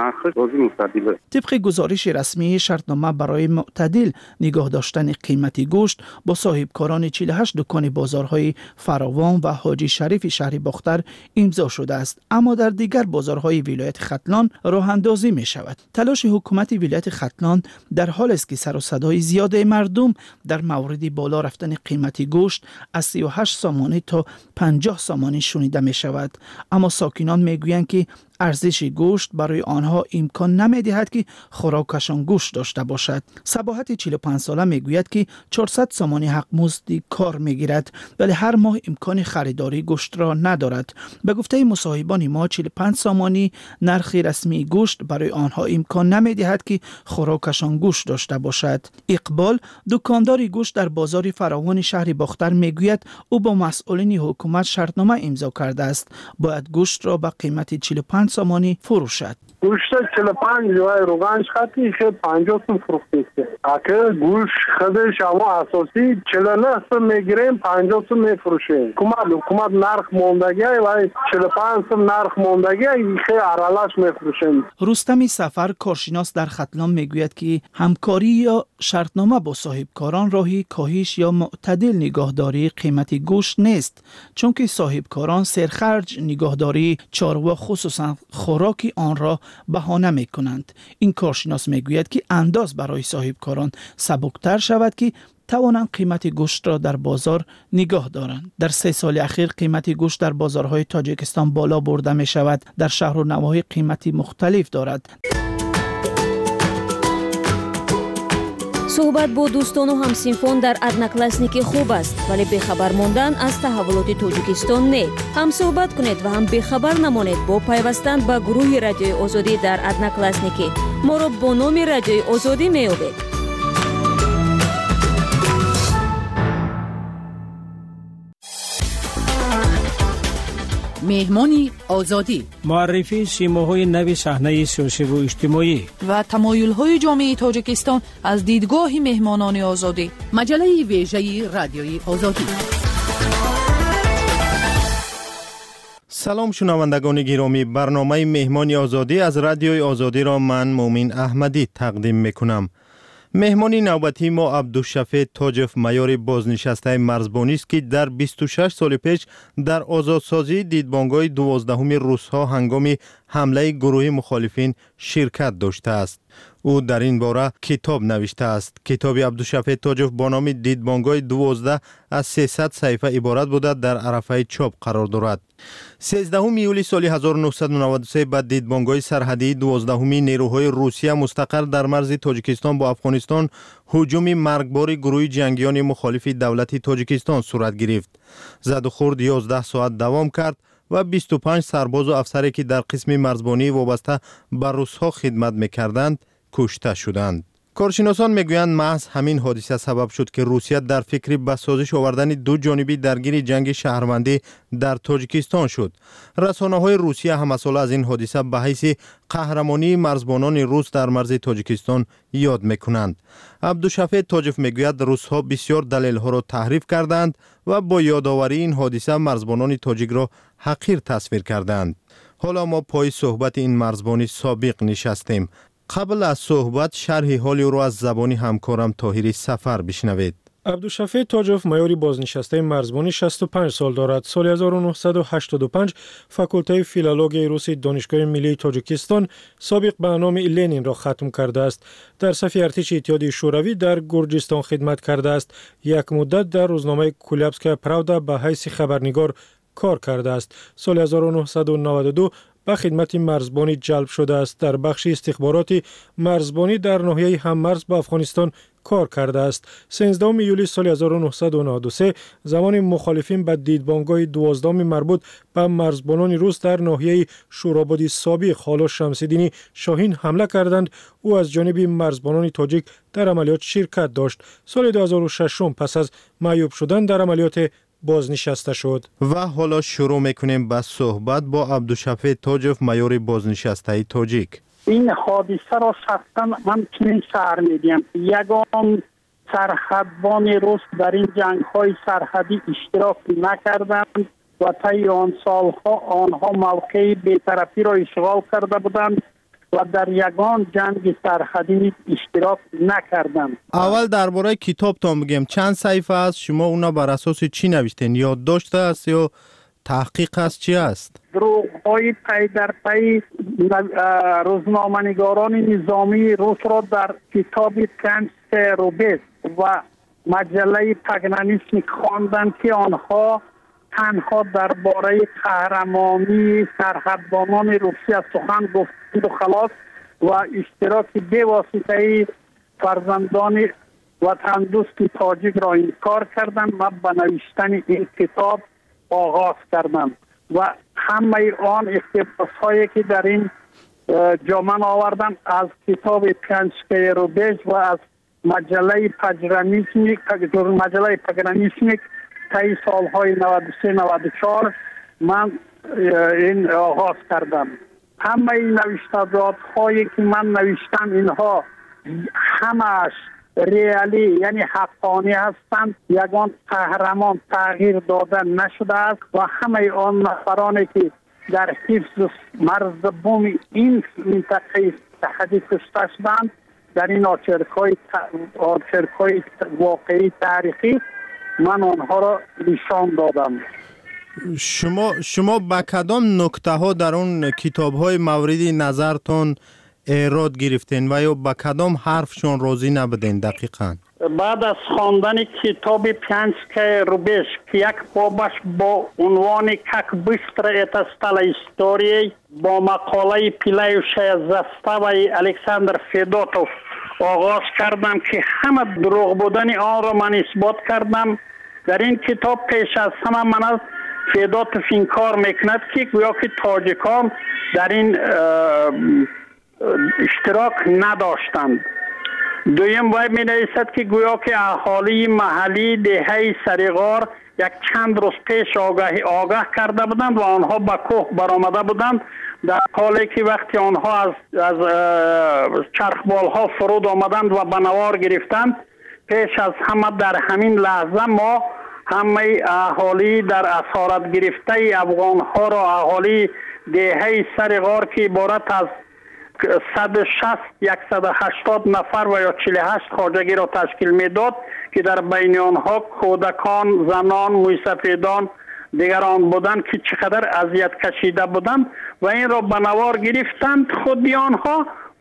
طبق گزارش رسمی شرطنامه برای معتدل نگاه داشتن قیمت گوشت با صاحبکاران 48 دکان بازارهای فراوان و حاجی شریف شهر باختر امضا شده است، اما در دیگر بازارهای ولایت ختلان راه اندازی می شود. تلاش حکومت ولایت ختلان در حال است که سر و صدای زیاد مردم در مورد بالا رفتن قیمت گوشت از 38 سومانی تا 50 سومانی شنیده می شود، اما ساکنان می گویند که ارزش گوشت برای آنها امکان نمی‌دهد که خوراکشان گوشت داشته باشد. صباحت 45 ساله میگوید که 400 سومانی حق مزد کار میگیرد ولی هر ماه امکان خریداری گوشت را ندارد. به گفته مصاحبان ما 45 سومانی نرخ رسمی گوشت برای آنها امکان نمی‌دهد که خوراکشان گوشت داشته باشد. اقبال دکاندار گوشت در بازار فراوان شهر باختر میگوید او با مسئولین حکومت شرطنامه امضا کرده است، باید گوشت را به قیمت 45 سومانی فروشد. گوشت 45 جای روغنش خطی که 50 سوم فروخته است. اگه گوشت خودش اما اساسی 49 سوم میگیریم 50 سوم میفروشیم. حکومت نرخ موندگی و 45 سوم نرخ موندگی خیلی ارالش میفروشیم. رستمی سفر کارشناس در ختلان میگوید که همکاری یا شرطنامه با صاحبکاران راهی کاهش یا معتدل نگاهداری قیمت گوشت نیست، چون که صاحبکاران سرخرج نگاهداری چاروا خصوصا خوراکی آن را بهانه می کنند. این کارشناس می گوید که انداز برای صاحبکاران سبکتر شود که توانند قیمت گوشت را در بازار نگاه دارند. در 3 سال اخیر قیمت گوشت در بازارهای تاجیکستان بالا برده می شود. در شهر و نواحی قیمتی مختلف دارد. صحبت با دوستان و همسینفان در ادناکلاسنیکی خوب است، ولی بخبر ماندن از تحولات تاجیکستان نه. هم صحبت کنید و هم بخبر نمانید با پیوستن به گروه رادیوی آزادی در ادناکلاسنیکی. ما را با نام رادیوی آزادی میابید. مهمانی آزادی، معرفی سیماهای نو صحنه سیاسی و اجتماعی و تمایل‌های جامعه تاجیکستان از دیدگاه مهمانان آزادی. مجله ویژه رادیوی آزادی. سلام شنوندگان گرامی، برنامه مهمانی آزادی از رادیوی آزادی را من مومین احمدی تقدیم میکنم. مهمانی نوبتی ما عبدالشفیع تاجف معیار بازنشسته مرزبانی است که در 26 سال پیش در آزادسازی دیدبانگاه 12 روس‌ها هنگام حمله گروه مخالفین شرکت داشته است. او در این باره کتاب نوشته است. کتاب عبدالشفیع تاجف با نام دیدبانگای 12 از 300 صفحه عبارت بوده در عرفه چاپ قرار دارد. 13 یولی سال 1993 بعد دیدبانگای سرحدی 12 نیروهای روسیه مستقر در مرز تاجیکستان با افغانستان هجوم مرگبار گروه جنگیان مخالف دولت تاجیکستان صورت گرفت. زد و خورد 11 ساعت دوام کرد و 25 سرباز و افسری که در قسم مرزبانی وابسته به روس‌ها خدمت می‌کردند کشته شدند. کارشناسان میگویند محض همین حادثه سبب شد که روسیه در فکر به سازش آوردن دو جانبی درگیر جنگ شهروندی در تاجیکستان شد. رسانه‌های روسیه هم مسئول از این حادثه به حیث قهرمانی مرزبانان روس در مرز تاجیکستان یاد میکنند. عبدالشفیع تاجف میگوید روس‌ها بسیار دلایل‌ها را تحریف کردند و با یادآوری این حادثه مرزبانان تاجیک را حقیر تصویر کردند. حالا ما پای صحبت این مرزبانی سابق نشستیم. قبل از صحبت شرح حال او را از زبان همکارم طاهری سفر بشنوید. عبدالشفیع تاجف مایوری بازنشسته مرزبانی 65 سال دارد. سال 1985 فاکولته فیلولوژی روسی دانشگاه ملی تاجیکستان سابق به نام لنین را ختم کرده است. در صف ارتش اتحادیه شوروی در گرجستان خدمت کرده است. یک مدت در روزنامه کولابسکایا پراودا به حیث خبرنگار کار کرده است. سال 1992 به خدمت مرزبانی جلب شده است. در بخش استخباراتی مرزبانی در ناحیه هممرز با افغانستان کار کرده است. 13 یولی سال 1993 زمان مخالفین به دیدبانگاه 12 مربوط به مرزبانان روس در ناحیه شورابادی سابق حالا شمس‌الدین شاهین حمله کردند. او از جانب مرزبانان تاجیک در عملیات شرکت داشت. سال 2006 پس از معیوب شدن در عملیات بازنشسته شد. و حالا شروع میکنیم با صحبت با عبدالشفیع تاجف مایور بازنشسته تاجیک. این حادثه را شخصا من چنین شعر میدیم. یگان سرحدبان روس در این جنگ های سرحدی اشتراک نکردند و طی آن سالها آنها موقع بی‌طرفی را اشغال کرده بودند و در یگان جنگ سرحدی اشتراک نکردند. اول درباره کتابتان بگم چند صفحه است؟ شما اونا بر اساس چی نوشتین؟ یادداشت است یا تحقیق است؟ چی است؟ دروغ‌های پی در پی روزنامه‌نگاران نظامی روس را در کتاب پنج روبز و مجله پگنانیسمیک خواندند که آنها تنها درباره قهرمانی سرحدبانان روسیه سخن گفتند و خلاص و اشتراک بی‌واسطه فرزندان وطن دوست تاجیک را انکار کردند و به نوشتن این کتاب آغاز کردند و همه آن اقتباس‌هایی که در این جامن آوردند از کتاب پنجکه روبیج و از مجله پگرانیسمیک طی سالهای 93-94 من این آغاز کردم. همه این نوشته‌هایی که من نوشتم اینها همش ریالی یعنی حقانی هستند. یگان قهرمان تغییر داده نشده است و همه آن نفرانی که در حفظ مرز بوم این منطقه سرحدی کشته شدند در این آچرک‌های واقعی تاریخی من آنها را نشان دادم. شما به کدام نکته ها در اون کتاب های موردی نظرتون ایراد گرفتین و یا به کدام حرفشون راضی نبودین دقیقاً؟ بعد از خواندن کتاب پنجکه روبیج که یک بابش با عنوان «Как быстро это стало историей» با مقاله پیلایوشای زستاوی الکساندر فیدوتوف آغاز کردم که همه دروغ بودن آن را من اثبات کردم. در این کتاب پیش از همه من از فیدوتوف این کار میکند که گویا که تاجیکان در این اشتراک نداشتند. دویم باید می نویسد که گویا که اهالی محلی دهه سریغار یک چند روز پیش آگاه کرده بودند و آنها به کوه برآمده بودند در حالی که وقتی آنها از چرخبال ها فرود آمدند و به نوار گرفتند پیش از همه در همین لحظه ما همه اهالی در اسارت گرفته افغان ها را اهالی دهه سریغار که عبارت از 160-180 نفر و یا 48 خواجگی را تشکیل میداد که در بین آنها کودکان، زنان، موسفیدان دیگران بودند که چقدر اذیت کشیده بودند و این را به نوار گرفتند خودی آنها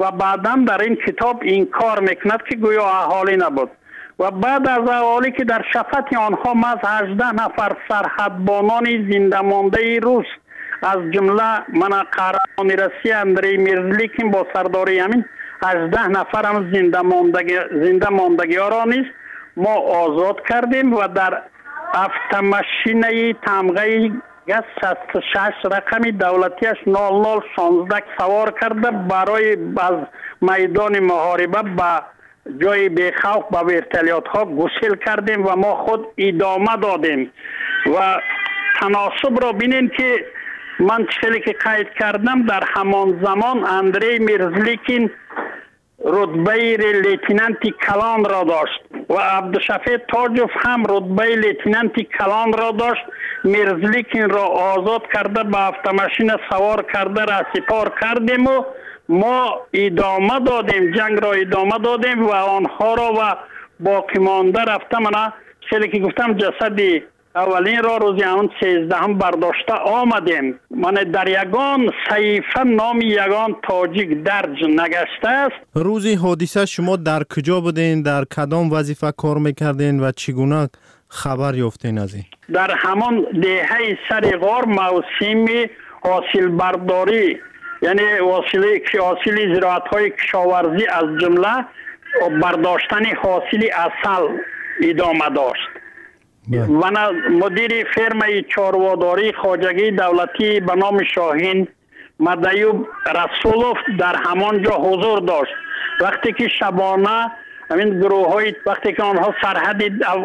و بعدا در این کتاب این کار میکند که گویا اهالی نبود. و بعد از اهالی که در شفت آنها از 18 نفر سرحدبانان زنده مانده روس از جمله من قهرمان روسیه اندری میرزلیکین با سرداری همین 18 نفر هم زنده ماندگی ها را نیز ما آزاد کردیم و در автомашинаи тамғаи ГАЗ-66 рақами давлатиаш 0016 савор карда барои аз майдони муҳориба ба ҷои бехавф ба вертолётҳо гусел кардем ва мо худ идома додем. ва таносубро бинем ки ман чизе ки қайд кардам, дар ҳамон замон Андрей Мирзликин рутбаи лейтенанти калонро дошт ва Абдушафе Тоҷов ҳам рутбаи лейтенанти калонро дошт. Мирзликинро озод карда ба автомашина савор карда расипор кардему мо идома додем, ҷангро идома додем ва онҳоро ва боқӣ монда рафта мана чизе ки гуфтам ҷасади аввалинро рӯзи ҳамон 13 бардошта омадем. мане дар ягон саҳифа номи ягон тоҷик дарҷ нгаштааст. рӯзи ҳодиса шумо дар куҷо буден, дар кадом вазифа кор мекарден ва чӣ гуна хабар ёфтен аз ин? дар ҳамон деҳаи сари ғор мавсими ҳосилбардорӣ, яъне ҳосили зироатҳои кишоварзӣ аз ҷумла бардоштани ҳосили асал идома дошт. мана мудири фермаи чорводории хоҷагии давлатӣ ба номи Шоҳин Мадаюб Расулов дар ҳамон ҷо ҳузур дошт. вақте ки шабона ҳамин гурӯҳҳои вақте ки онҳо сарҳади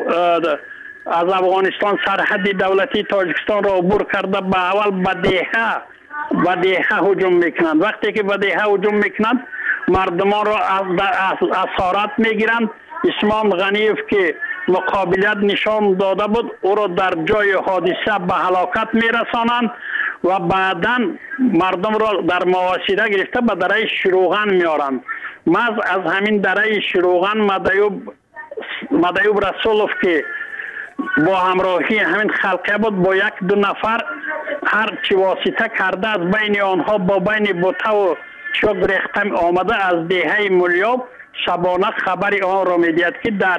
аз Афғонистон сарҳади давлатии Тоҷикистонро убур карда ба аввал ба деҳа ҳуҷум мекунанд. вақте ки ба деҳа ҳуҷум мекунанд, мардумонро асорат мегиранд. исмон Ғаниев ки муқобилат нишон дода буд, ӯро дар ҷои ҳодиса ба ҳалокат мерасонанд ва баъдан мардумро дар мувосида гирифта ба дараи Шируған меоранд. маз аз ҳамин дараи Шируған Мадаюб Расулов ки бо ҳамроҳии ҳамин халқия буд, бо 1-2 нафар ҳар чӣ восита карда аз байни онҳо бо байни бутаву чӯк рехта омада аз деҳаи Мулёб шабона хабари онро медиҳад ки дар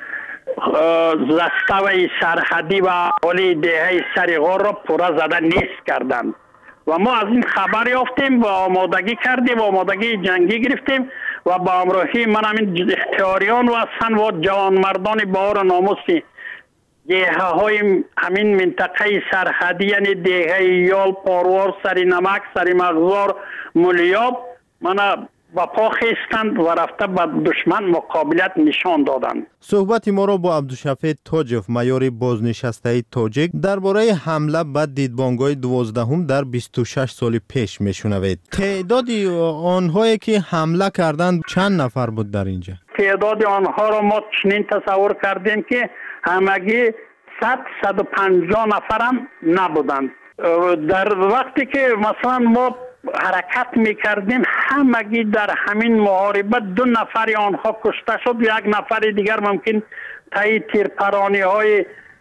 заставаи сарҳадӣ ва аҳолии деҳаи сари ғорро пурра зада нест карданд. ва мо аз ин хабар ёфтем ва омодагӣ кардем, омодагии ҷангӣ гирифтем ва ба ҳамроҳии ман ҳамин ихтиёриёну ҳастанд ва ҷавонмардони баҳору номуси деҳаҳои ҳамин минтақаи сарҳадӣ, яъне деҳаи Ёл, Порвор, Сари Намак, Сари Мағзор, Мулёб мана ба по хестанд ва рафта ба душман муқобилат нишон доданд. суҳбати моро бо Абдушафе Тоҷов, майори бознишастаи тоҷик, дар бораи ҳамла ба дидбонгоҳи 12 дар 26 соли пеш мешунавед. теъдоди онҳое ки ҳамла карданд чанд нафар буд дар инҷа? теъдоди онҳоро мо чунин тасаввур кардем ки ҳамагӣ 100-150 нафарам набуданд. дар вақте ки масалан мо ҳаракат мекардем, ҳамагӣ дар ҳамин муҳориба 2 нафари онҳо кушта шуд, 1 нафари дигар мумкин таи тирпарониҳои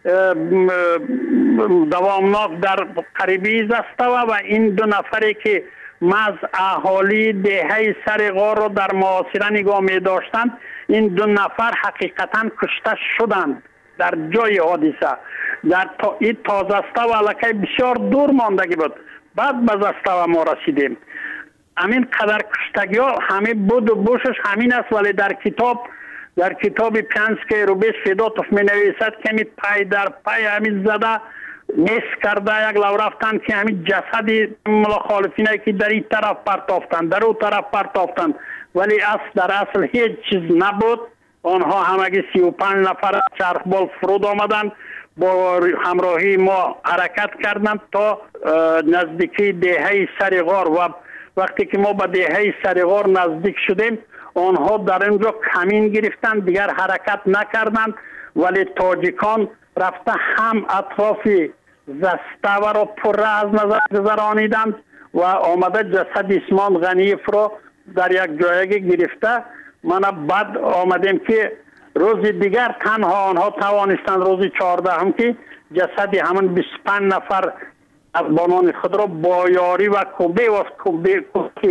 давомнок дар қарибии застава ва ин 2 нафаре ки маз аҳолии деҳаи сари ғорро дар муосира нигоҳ медоштанд, ин 2 нафар ҳақиқатан кушта шуданд дар ҷои ҳодиса. дар то застава аллакай бисёр дур мондагӣ буд. баъд ба застава мо расидем. ҳамин қадар куштагиҳо ҳамин буду бушаш ҳамин аст, вале дар китоби Пянскаи Рубеж Федотов менависад ки ҳамин пай дар пай ҳамин зада нест карда як лав рафтанд ки ҳамин ҷасади мухолифине ки дар ин тараф партофтанд, дар он тараф партофтанд, вале дар асл ҳеҷ чиз набуд. онҳо ҳамагӣ 35 нафар чархбол фуруд омаданд, бо ҳамроҳии мо ҳаракат карданд то наздикии деҳаи сари ғор ва вақте ки мо ба деҳаи сари ғор наздик шудем, онҳо дар он ҷо камин гирифтанд, дигар ҳаракат накарданд, вале тоҷикон рафта ҳам атрофи заставаро пурра аз назар гузарониданд ва омада ҷасади Исмон Ғаниевро дар як ҷоягӣ гирифта мана баъд омадем ки рӯзи дигар танҳо онҳо тавонистанд рӯзи 14 ки ҷасади ҳамон 25 нафар афғонони худро бо ёрӣ ва кӯбки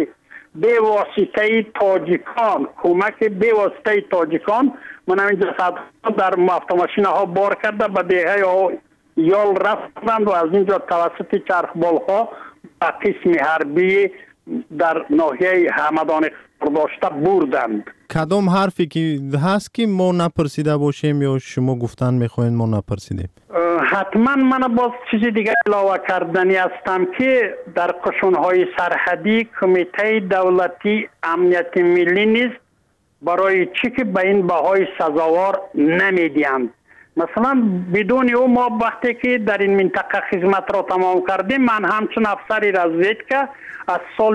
به واسطه تاجیکان، کمک به واسطه تاجیکان من همین جسد در ماشین ها بار کرده به دیه ها یال رفتند و از اینجا توسط چرخبال ها به قسم حربی در ناحیه همدان داشته بردند. کدام حرفی که هست که ما نپرسیده باشیم یا شما گفتن میخواین ما نپرسیدیم؟ حتما من باز چیز دیگه علاوه کردنی هستم که در قشونهای سرحدی کمیته دولتی امنیت ملی نیست برای چی که به این بهای سزاوار نمیدیند. مثلا بدون او ما وقتی که در این منطقه خدمت را تمام کردیم، من همچون افسری رزویدکا از سال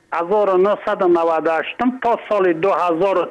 1998 تا سال 2000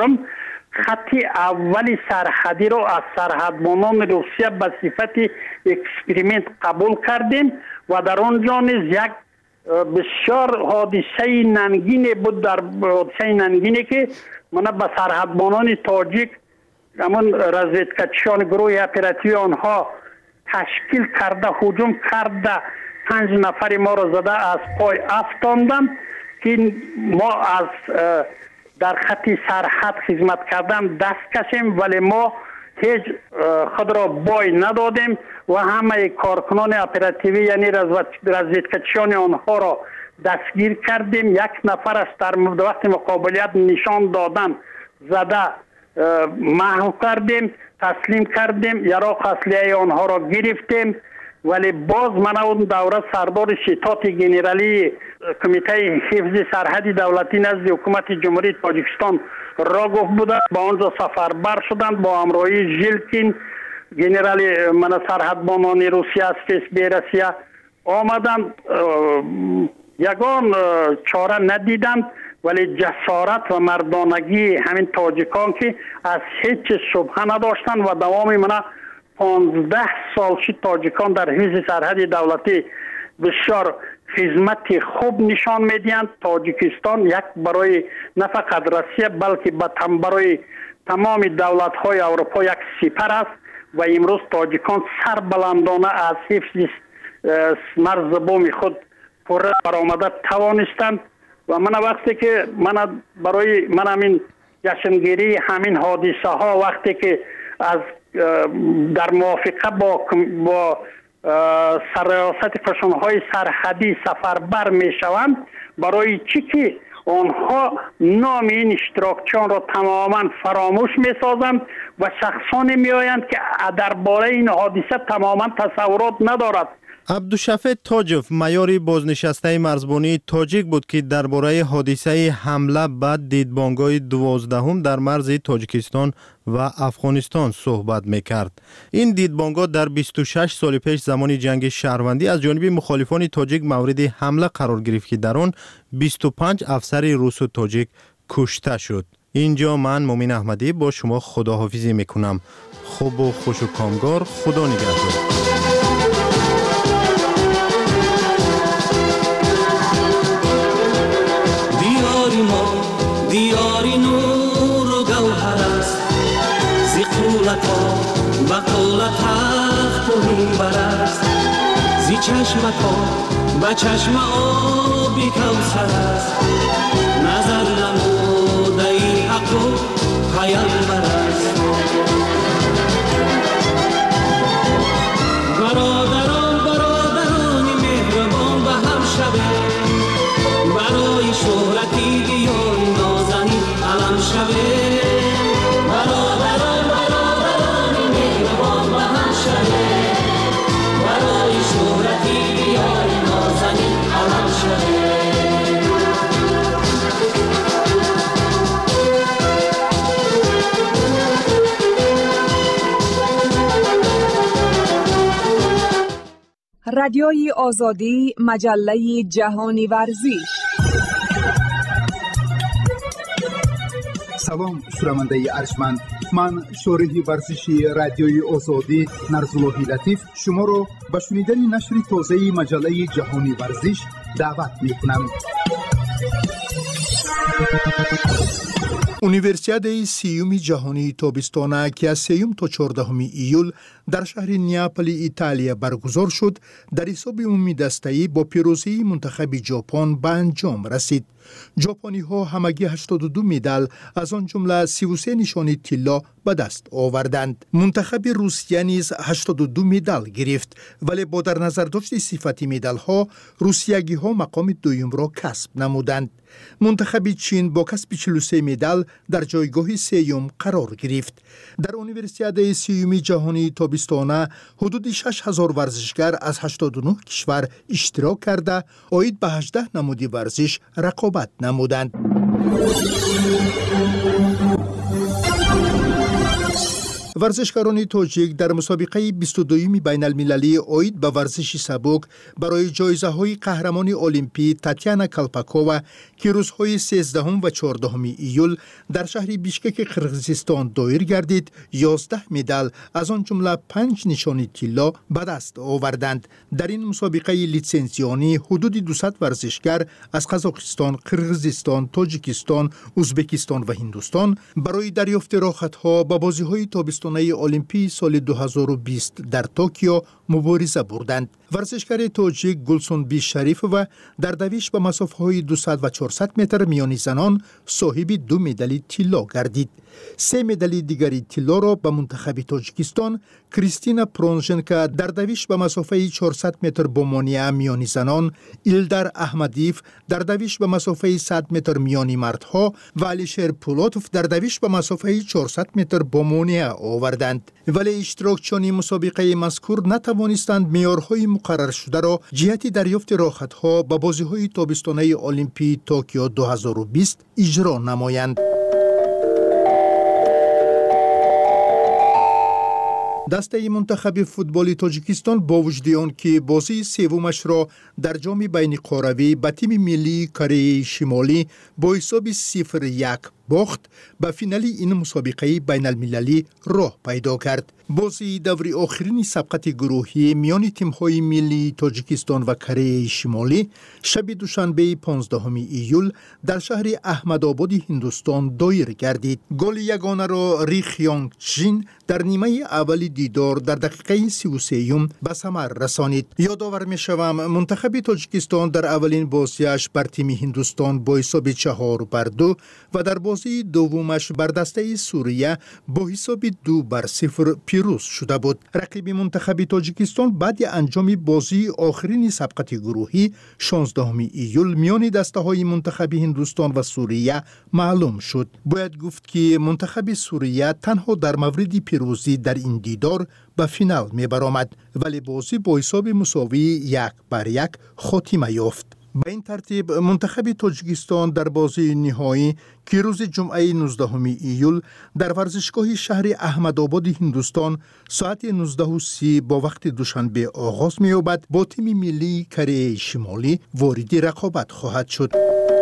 خطی اولی سرحدی را از سرحدبانان روسیه به صفت اکسپریمنت قبول کردیم و در آنجا نیز یک بسیار حادثه ننگینی بود. در حادثه ننگینی که من به سرحدبانان تاجیک همون رزیدکچیان گروه اپراتیوی آنها تشکیل کرده هجوم کرده 5 نفر ما را زده از پای افتاندن که ما از در خط سرحد خدمت کردن دست کشیم، ولی ما هیچ خود را بای ندادیم و همه کارکنان اپراتیوی یعنی رزیدکچیان آنها را دستگیر کردیم. یک نفر است در وقت مقابلیت نشان دادن زده محو کردیم، تسلیم کردیم، یراق اصلیه آنها را گرفتیم. ولی باز من اون دوره سردار شتات گنرالی کمیته حفظ سرحدی دولتی نزد حکومت جمهوری تاجیکستان را گفت بوده، با آنجا سفربر شدند با همراهی ژیلکین گنرالی من سرحدبانان روسیه از فسبی روسیه آمدند. یگان چاره ندیدند، ولی جسارت و مردانگی همین تاجیکان که از هیچ شبهه نداشتند و دوام من 15 سال شد تاجیکان در حفظ سرحد دولتی بسیار خدمت خوب نشان میدهند. تاجیکستان یک برای نه فقط روسیه بلکه برای تمام دولت های اروپا یک سپر است و امروز تاجیکان سربلندانه از حفظ مرز بوم خود پر برآمده توانستند. و من وقتی که من برای من همین جشنگیری همین حادثه ها وقتی که از در موافقه با سرریاست قشونهای سرحدی سفربر می شوند، برای چی که آنها نام این اشتراکچیان را تماما فراموش می سازند و شخصانی می آیند که درباره این حادثه تماما تصورات ندارد. عبدالشفیع تاجف معیار بازنشسته مرزبانی تاجیک بود که درباره حادثه حمله بعد دیدبانگاه 12 در مرز تاجیکستان و افغانستان صحبت میکرد. این دیدبانگاه در 26 سال پیش زمان جنگ شهروندی از جانب مخالفان تاجیک مورد حمله قرار گرفت که در آن 25 افسر روس و تاجیک کشته شد. اینجا من مومین احمدی با شما خداحافظی میکنم. خوب و خوش و کامگار. خدا نگهدار. دیاری نور و گوهر است، زی قولت ها بقولت تخت و منبر است، زی چشمت ها به چشم آبی کوثر است، نظر نموده ای حق و پیامبر است. برادران مهربان به هم شبه، برای شهرتی دیاری نازنین علم شبه. برادران مهربان به هم شبه، برای شهرتی دیاری نازنین علم شبه. رادیوی آزادی، مجله جهانی ورزش. سلام شنونده ارجمند، من شارح ورزشی رادیوی آزادی نرزاللهی لطیف شما را به شنیدن نشر تازه مجله جهانی ورزش دعوت می کنم. универсиадаи сеюми ҷаҳонии тобистона ки аз 3 то 14 июл дар шаҳри Неаполи, Италия баргузор шуд, дар ҳисоби умуми дастаӣ бо пирӯзии мунтахаби Ҷопон ба анҷом расид. ҷопониҳо ҳамагӣ 82 медал, аз он ҷумла 33 нишони тилло ба даст оварданд. мунтахаби Русия низ 82 медал гирифт, вале бо дар назардошти сифати медалҳо, русиягиҳо мақоми дуюмро касб намуданд. мунтахаби Чин бо касби 43 медал дар ҷойгоҳи сеюм қарор гирифт. дар универсиадаи сеюми ҷаҳонии тобистона ҳудуди 6000 варзишгар аз 89 кишвар иштирок карда, оид ба 18 намуди варзиш рақобат намуданд. варзишгарони тоҷик дар мусобиқаи 22-юми байналмилалии оид ба варзиши сабук барои ҷоизаҳои қаҳрамони олимпӣ Татьяна Калпакова, ки рӯзҳои 13 ва 14 июл дар шаҳри Бишкеки Қирғизистон доир гардид, 11 медал, аз он ҷумла 5 нишони тилло ба даст оварданд. дар ин мусобиқаи литсензионӣ ҳудуди 200 варзишгар аз Қазоқистон, Қирғизистон, Тоҷикистон, Узбекистон ва Ҳиндустон барои дарёфти роҳатҳо ба бозиҳои тобистонаи олимпии соли 2020 дар Токио мубориза бурданд. варзишгари тоҷик Гулсунбӣ Шарифова дар давиш ба масофаҳои 200 ва 400 метр миёни занон соҳиби 2 медали тилло гардид. 3 медали дигари тиллоро ба мунтахаби Тоҷикистон Кристина Пронженко дар давиш ба масофаи 400 метр бо монеа миёни занон, Илдар Аҳмадиев дар давиш ба масофаи 100 метр миёни мардҳо ва Алишер Пулотов дар давиш ба масофаи 400 метр бо монеа оварданд. вале иштирокчиёни мусобиқаи мазкур натавонистанд меъёрҳои муқарраршударо ҷиҳати дарёфти роҳатҳо ба бозиҳои тобистонаи Олимпии Токио 2020 иҷро намоянд. дастаи мунтахаби футболи Тоҷикистон бо вуҷуди он ки бозии севумашро дар ҷоми байниқоравӣ ба тими миллии Кореяи Шимолӣ бо ҳисоби 0-1 бохт, ба финали ин мусобиқаи байналмилалӣ роҳ пайдо кард. бозии даври охирини сабқати гурӯҳӣ миёни тимҳои миллии Тоҷикистон ва Кореяи Шимолӣ шаби душанбеи 15 июл дар шаҳри Аҳмадободи Ҳиндустон доир гардид. голи ягонаро Ри Хёнг Чжин дар нимаи аввали дидор дар дақиқаи 33-юм ба самар расонид. ёдовар мешавам, мунтахаби Тоҷикистон дар аввалин бозиаш бар тими Ҳиндустон бо ҳисоби 4-2 ва дар бозии дуввумаш бар дастаи Сурия бо ҳисоби 2-0 пирӯз шуда буд. рақиби мунтахаби Тоҷикистон баъди анҷоми бозии охирини сабқати гурӯҳӣ 16 июл миёни дастаҳои мунтахаби Ҳиндустон ва Сурия маълум шуд. бояд гуфт ки мунтахаби Сурия танҳо дар мавриди пирӯзӣ дар ин дидор ба финал мебаромад, вале бозӣ бо ҳисоби мусовии 1-1 хотима ёфт. ба ин тартиб мунтахаби Тоҷикистон дар бозии ниҳоӣ ки рӯзи ҷумъаи 19 июл дар варзишгоҳи шаҳри Аҳмадободи Ҳиндустон соати 19:30 бо вақти душанбе оғоз меёбад, бо тими миллии Кореяи Шимолӣ вориди рақобат хоҳад шуд.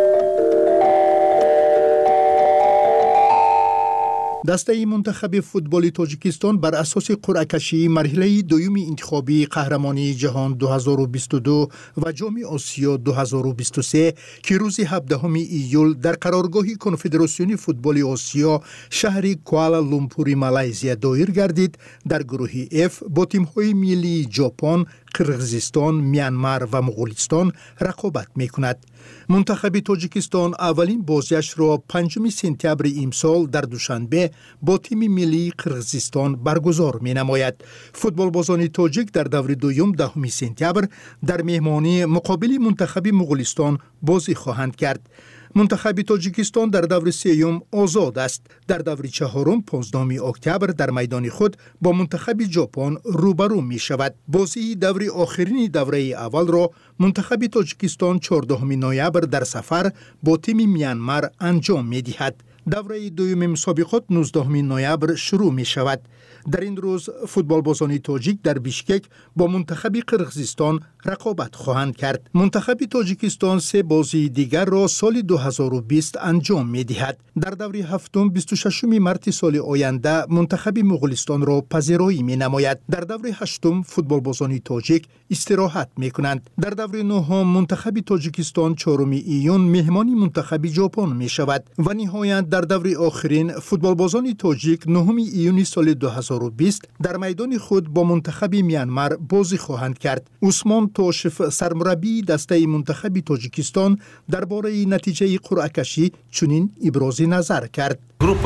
дастаи мунтахаби футболи Тоҷикистон бар асоси қуръакашии марҳилаи дуюми интихобии қаҳрамонии ҷаҳон 2022 ва ҷоми Осиё 2023 ки рӯзи 17 июл дар қароргоҳи Конфедератсиони футболи Осиё шаҳри Куала-Лумпури Малайзия доир гардид, дар гурӯҳи F бо тимҳои миллии Ҷопон, Қирғизистон, Мянмар ва Муғулистон рақобат мекунад. мунтахаби Тоҷикистон аввалин бозиашро 5 сентябри имсол дар душанбе бо тими миллии Қирғизистон баргузор менамояд. футболбозони тоҷик дар даври дуюм 10 сентябр дар меҳмонӣ муқобили мунтахаби Муғулистон бозӣ хоҳанд кард. мунтахаби Тоҷикистон дар даври сеюм озод аст. дар даври чаҳорум 15 октябр дар майдони худ бо мунтахаби Ҷопон рӯбарӯ мешавад. бозии даври охирини давраи аввалро мунтахаби Тоҷикистон 14 ноябр дар сафар бо тими Мянмар анҷом медиҳад. давраи дуюми мусобиқот 19 ноябр шурӯъ мешавад. در این روز فوتبالبازان تاجیک در بیشکک با منتخب قرقیزستان رقابت خواهند کرد. منتخب تاجیکستان 3 بازی دیگر را سال 2020 انجام می‌دهد. در دور هفتم 26 مارس سال آینده منتخب مغولستان را پذیرایی می‌نماید. در دور هشتم فوتبالبازان تاجیک استراحت می‌کنند. در دور نهم منتخب تاجیکستان 4 ایون مهمان منتخب ژاپن می‌شود و نهایت در دور آخرین فوتبالبازان تاجیک 9 ایون سال 2020 در میدان خود با منتخب میانمار بازی خواهند کرد. عثمان توشف سرمربی دسته منتخب تاجیکستان درباره نتیجه قرعه کشی چنین ابراز نظر کرد.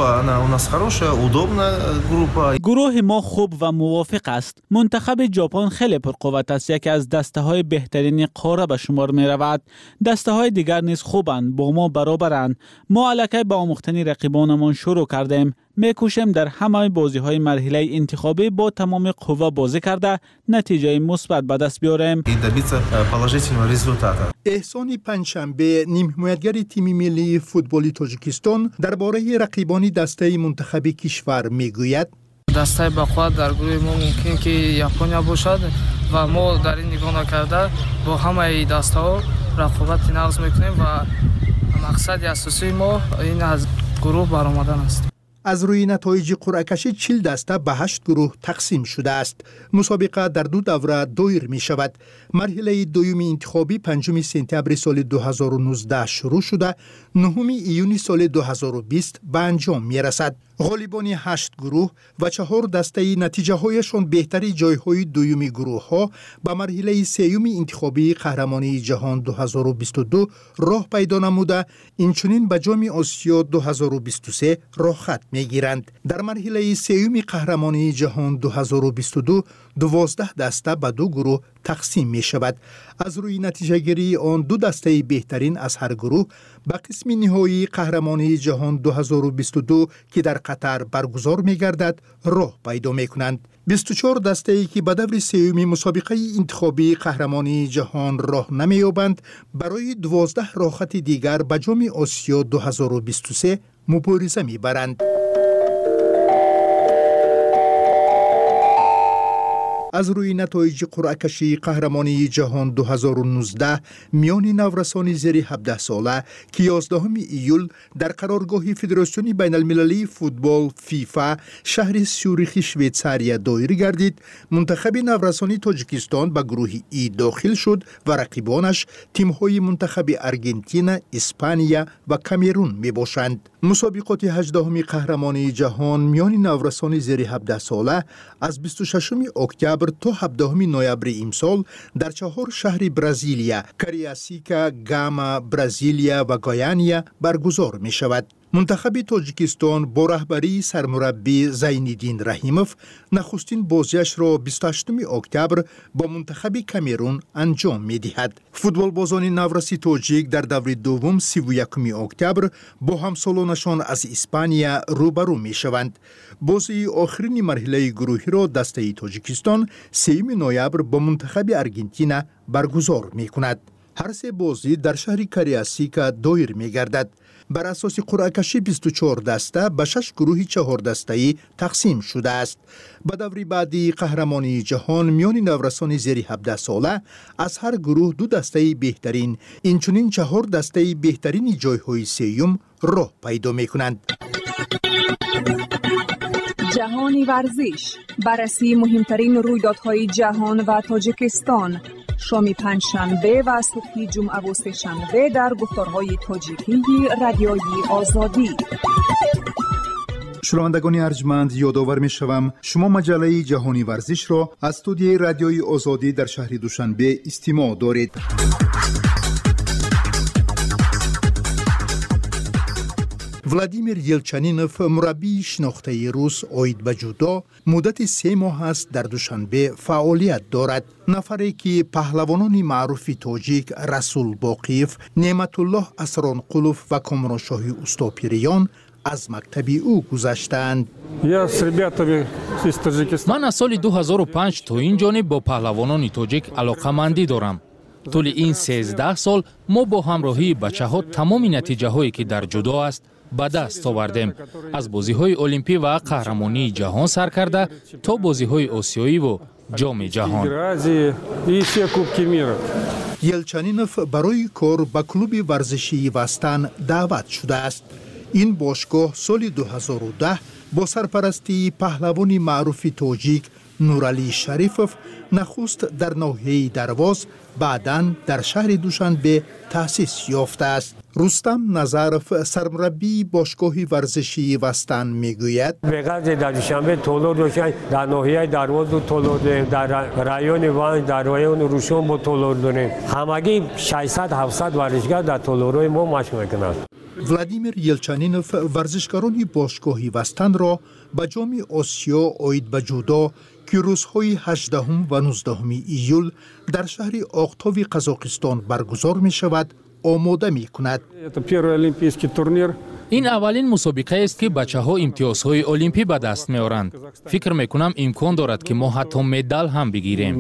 گروه ما خوب و موافق است. منتخب ژاپن خیلی پرقوت است. یکی از دسته های بهترین قاره به شمار می رود. دسته های دیگر نیز خوبند، با ما برابرند. ما الکی با آموختن رقیبانمان شروع کردیم. میکوشیم در همه بازی های مرحله انتخابی با تمام قوه بازی کرده نتیجه مثبت به دست بیاریم. احسان پنجشنبه نیم حمایتگر تیم ملی فوتبال تاجیکستان درباره رقیبان دسته منتخب کشور میگوید: دسته بقوت در گروه ما ممکن که ژاپن باشد و ما در این نگاه نکرده با همه دسته ها رقابت نقض میکنیم و مقصد اساسی ما این از گروه برآمدن است. از روی نتایج قرعه کشی 40 دسته به 8 گروه تقسیم شده است. مسابقه در 2 دوره دایر می شود. مرحله دوم انتخابی 5 سپتامبر سال 2019 شروع شده 9 ایون سال 2020 به انجام می رسد. غالبان 8 گروه و 4 دسته نتیجه هایشان بهتری جایهای دومی گروه ها به مرحله سوم انتخابی قهرمانی جهان 2022 راه پیدا نموده، اینچنین به جام آسیا 2023 راه خط می گیرند. در مرحله سوم قهرمانی جهان 2022 12 دسته به 2 گروه تقسیم می شود. از روی نتیجه گیری آن 2 دسته بهترین از هر گروه به قسم نهایی قهرمانی جهان 2022 که در قطر برگزار می گردد راه پیدا می کنند. 24 دسته ای که به دور سوم مسابقه انتخابی قهرمانی جهان راه نمی یابند برای 12 راه خط دیگر به جام آسیا 2023 مبارزه می برند. از روی نتایج قرعه کشی قهرمانی جهان 2019 میان نورسان زیر 17 ساله که 11 ایول در قرارگاه فدراسیون بین المللی فوتبال فیفا شهر سیوریخ شویتزاریا دایر گردید، منتخب نورسانی تاجیکستان به گروه ای داخل شد و رقیبانش تیم‌های منتخب آرژانتین، اسپانیا و کامرون می باشند. مسابقات 18 قهرمانی جهان میان نورسان زیر 17 ساله از 26 اکتبر تا 17 نوامبر امسال در 4 شهر برزیلیا، کاریاسیکا، گاما، برزیلیا و گایانیا برگزار می شود. منتخب تاجیکستان با رهبری سرمربی زینالدین رحیموف نخستین بازیش را 28 اکتبر با منتخب کامرون انجام می دهد. فوتبالبازان نورسی تاجیک در دور دوم 31 اکتبر با همسالانشان از اسپانیا روبرو می شوند. بازی آخرین مرحله گروهی را دسته تاجیکستان 3 نوامبر با منتخب آرژانتین برگزار می کند. هر 3 بازی در شهر کاریاسیکا دایر می گردد. بر اساس قرعه کشی 24 دسته به 6 گروه 4 دسته‌ای تقسیم شده است. به دور بعدی قهرمانی جهان میان نورسان زیر 17 ساله از هر گروه 2 دسته بهترین، اینچنین 4 دسته بهترین جایهای سوم راه پیدا می کنند. جهانی ورزش، بررسی مهمترین رویدادهای جهان و تاجیکستان، شام پنجشنبه و صبح جمعه و سه‌شنبه در گفتارهای تاجیکی رادیوی آزادی. شنوندگان ارجمند، یادآور می‌شوم شما مجله جهانی ورزش را از استودیوی رادیوی آزادی در شهر دوشنبه استماع دارید. ولادیمیر یلچنینوف مربی شناخته روس عاید به جودو مدت 3 ماه است در دوشنبه فعالیت دارد. نفری که پهلوانان معروف تاجیک رسول باقیف، نعمت الله اسرانقلوف و کامرانشاه استاپیریان از مکتب او گذشتند. من از سال 2005 تا این جانب با پهلوانان تاجیک علاقه‌مندی دارم. طول این 13 سال ما با همراهی بچه‌ها تمام نتیجه هایی که در جودو است ба даст овардем. аз бозиҳои олимпӣ ва қаҳрамонии ҷаҳон сар карда то бозиҳои осиёиву ҷоми ҷаҳон. елчанинов барои кор ба клуби варзишии Вастан даъват шудааст. ин бошгоҳ соли 2010 бо сарпарастии паҳлавони маъруфи тоҷик Нуралӣ Шарифов нахуст дар ноҳияи Дарвоз, баъдан дар шаҳри Душанбе таъсис ёфтааст. рустам Назаров, сармураббии бошгоҳи варзишии Вастан мегӯяд: беғадри дар Душанбе толор доштем, дар ноҳияи Дарвозу толор дорем, дар райони Ванҷ, дар райони Рӯшон бо толор дорем. ҳамагӣ 600-700 варзишгар дар толорҳои мо машқ мекунанд. Владимир Елчанинов варзишгарони бошгоҳи Вастанро ба ҷоми Осиё оид ба ҷудо ки рӯзҳои 18 ва 19 июл дар шаҳри Оқтови Қазоқистон баргузор мешавад, омода мекунад. ин аввалин мусобиқаест ки бачаҳо имтиёзҳои олимпӣ ба даст меоранд. фикр мекунам имкон дорад ки мо ҳатто медал ҳам бигирем.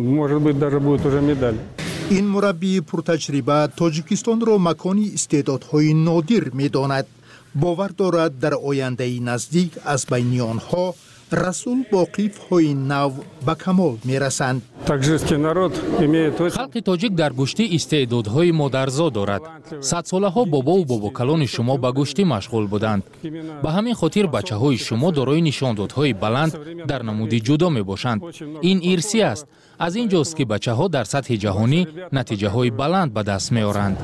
ин мураббии пуртаҷриба Тоҷикистонро макони истеъдодҳои нодир медонад. бовар дорад дар ояндаи наздик аз байни онҳо расул бо қифҳои нав ба камол мерасанд. халқи тоҷик дар гӯшти истеъдодҳои модарзод дорад. садсолаҳо бобову бобокалони шумо ба гӯштӣ машғул буданд. ба ҳамин хотир бачаҳои шумо дорои нишондодҳои баланд дар намуди ҷудо мебошанд. ин ирсӣ аст. аз ин ҷост ки бачаҳо дар сатҳи ҷаҳонӣ натиҷаҳои баланд ба даст меоранд.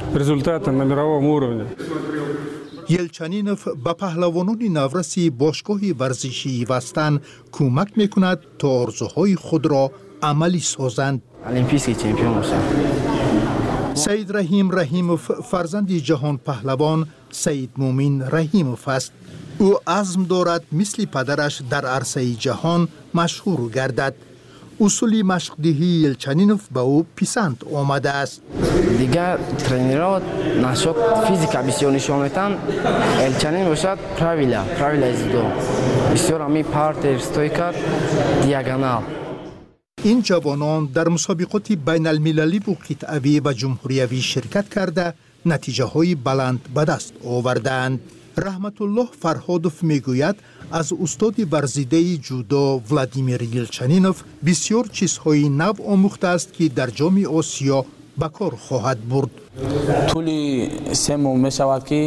Елчанинов ба паҳлавонони навраси бошгоҳи варзишии Вастан кӯмак мекунад то орзуҳои худро амалӣ созанд. олимпийский чемпион бошам. Саид Раҳим Раҳимов фарзанди ҷаҳонпаҳлавон Саид Мумин Раҳимов аст. ӯ азм дорад мисли падараш дар арсаи ҷаҳон машҳур гардад. усули машқдиҳии Елчанинов ба ӯ писанд омадааст. дигар тренерҳо нашод физика бисёр нишон метан. Елчанин бошад правила зидо. бисёр ами партер, стойка, диагонал. ин ҷавонон дар мусобиқоти байналмилаливу қитъавӣ ва ҷумҳуриявӣ ширкат карда натиҷаҳои баланд ба даст овардаанд. раҳматуллоҳ Фарҳодов мегӯяд, аз устоди варзидаи ҷудо Владимир Елчанинов бисёр чизҳои нав омӯхтааст, ки дар ҷоми Осиё ба кор хоҳад бурд. тӯли 3 моҳ мешавад ки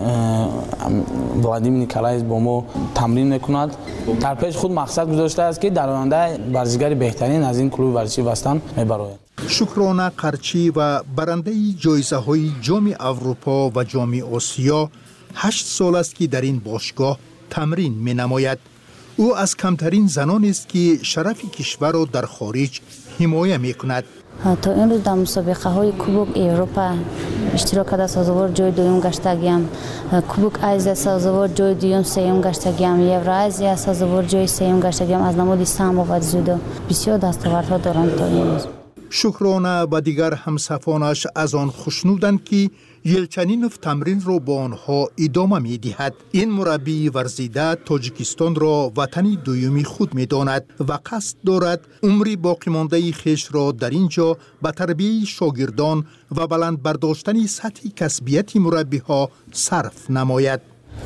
Владимир Николаевич бо мо тамрин мекунад. дар пеш худ мақсад гузоштааст ки дар оянда варзишгари беҳтарин аз ин клуби варзиши Вастан мебарояд. Шукрона Қарчӣ ва барандаи ҷоизаҳои ҷоми Аврупо ва ҷоми Осиё 8 сол аст ки дар ин бошгоҳ тамрин менамояд. ӯ аз камтарин занонист ки шарафи кишварро дар хориҷ ҳимоя мекунад. то имрӯз дар мусобиқаҳои кубок Европа иштирок карда сазовор ҷои дуюм гаштагиам. кубок Азия сазовор ҷои дуюм сеюм гаштагиам. Евроазия сазовор ҷои сеюм гаштагиам аз намуди самбо ва дзюдо. бисёр дастовардҳо дорам то имрӯз. Шукрона ва дигар ҳамсафонаш аз он хушнуданд ки Елчанинов тамринро бо онҳо идома медиҳад. ин мураббии варзида Тоҷикистонро ватани дуюми худ медонад ва қасд дорад умри боқимондаи хешро дар ин ҷо ба тарбияи шогирдон ва баландбардоштани сатҳи касбияти мураббиҳо сарф намояд.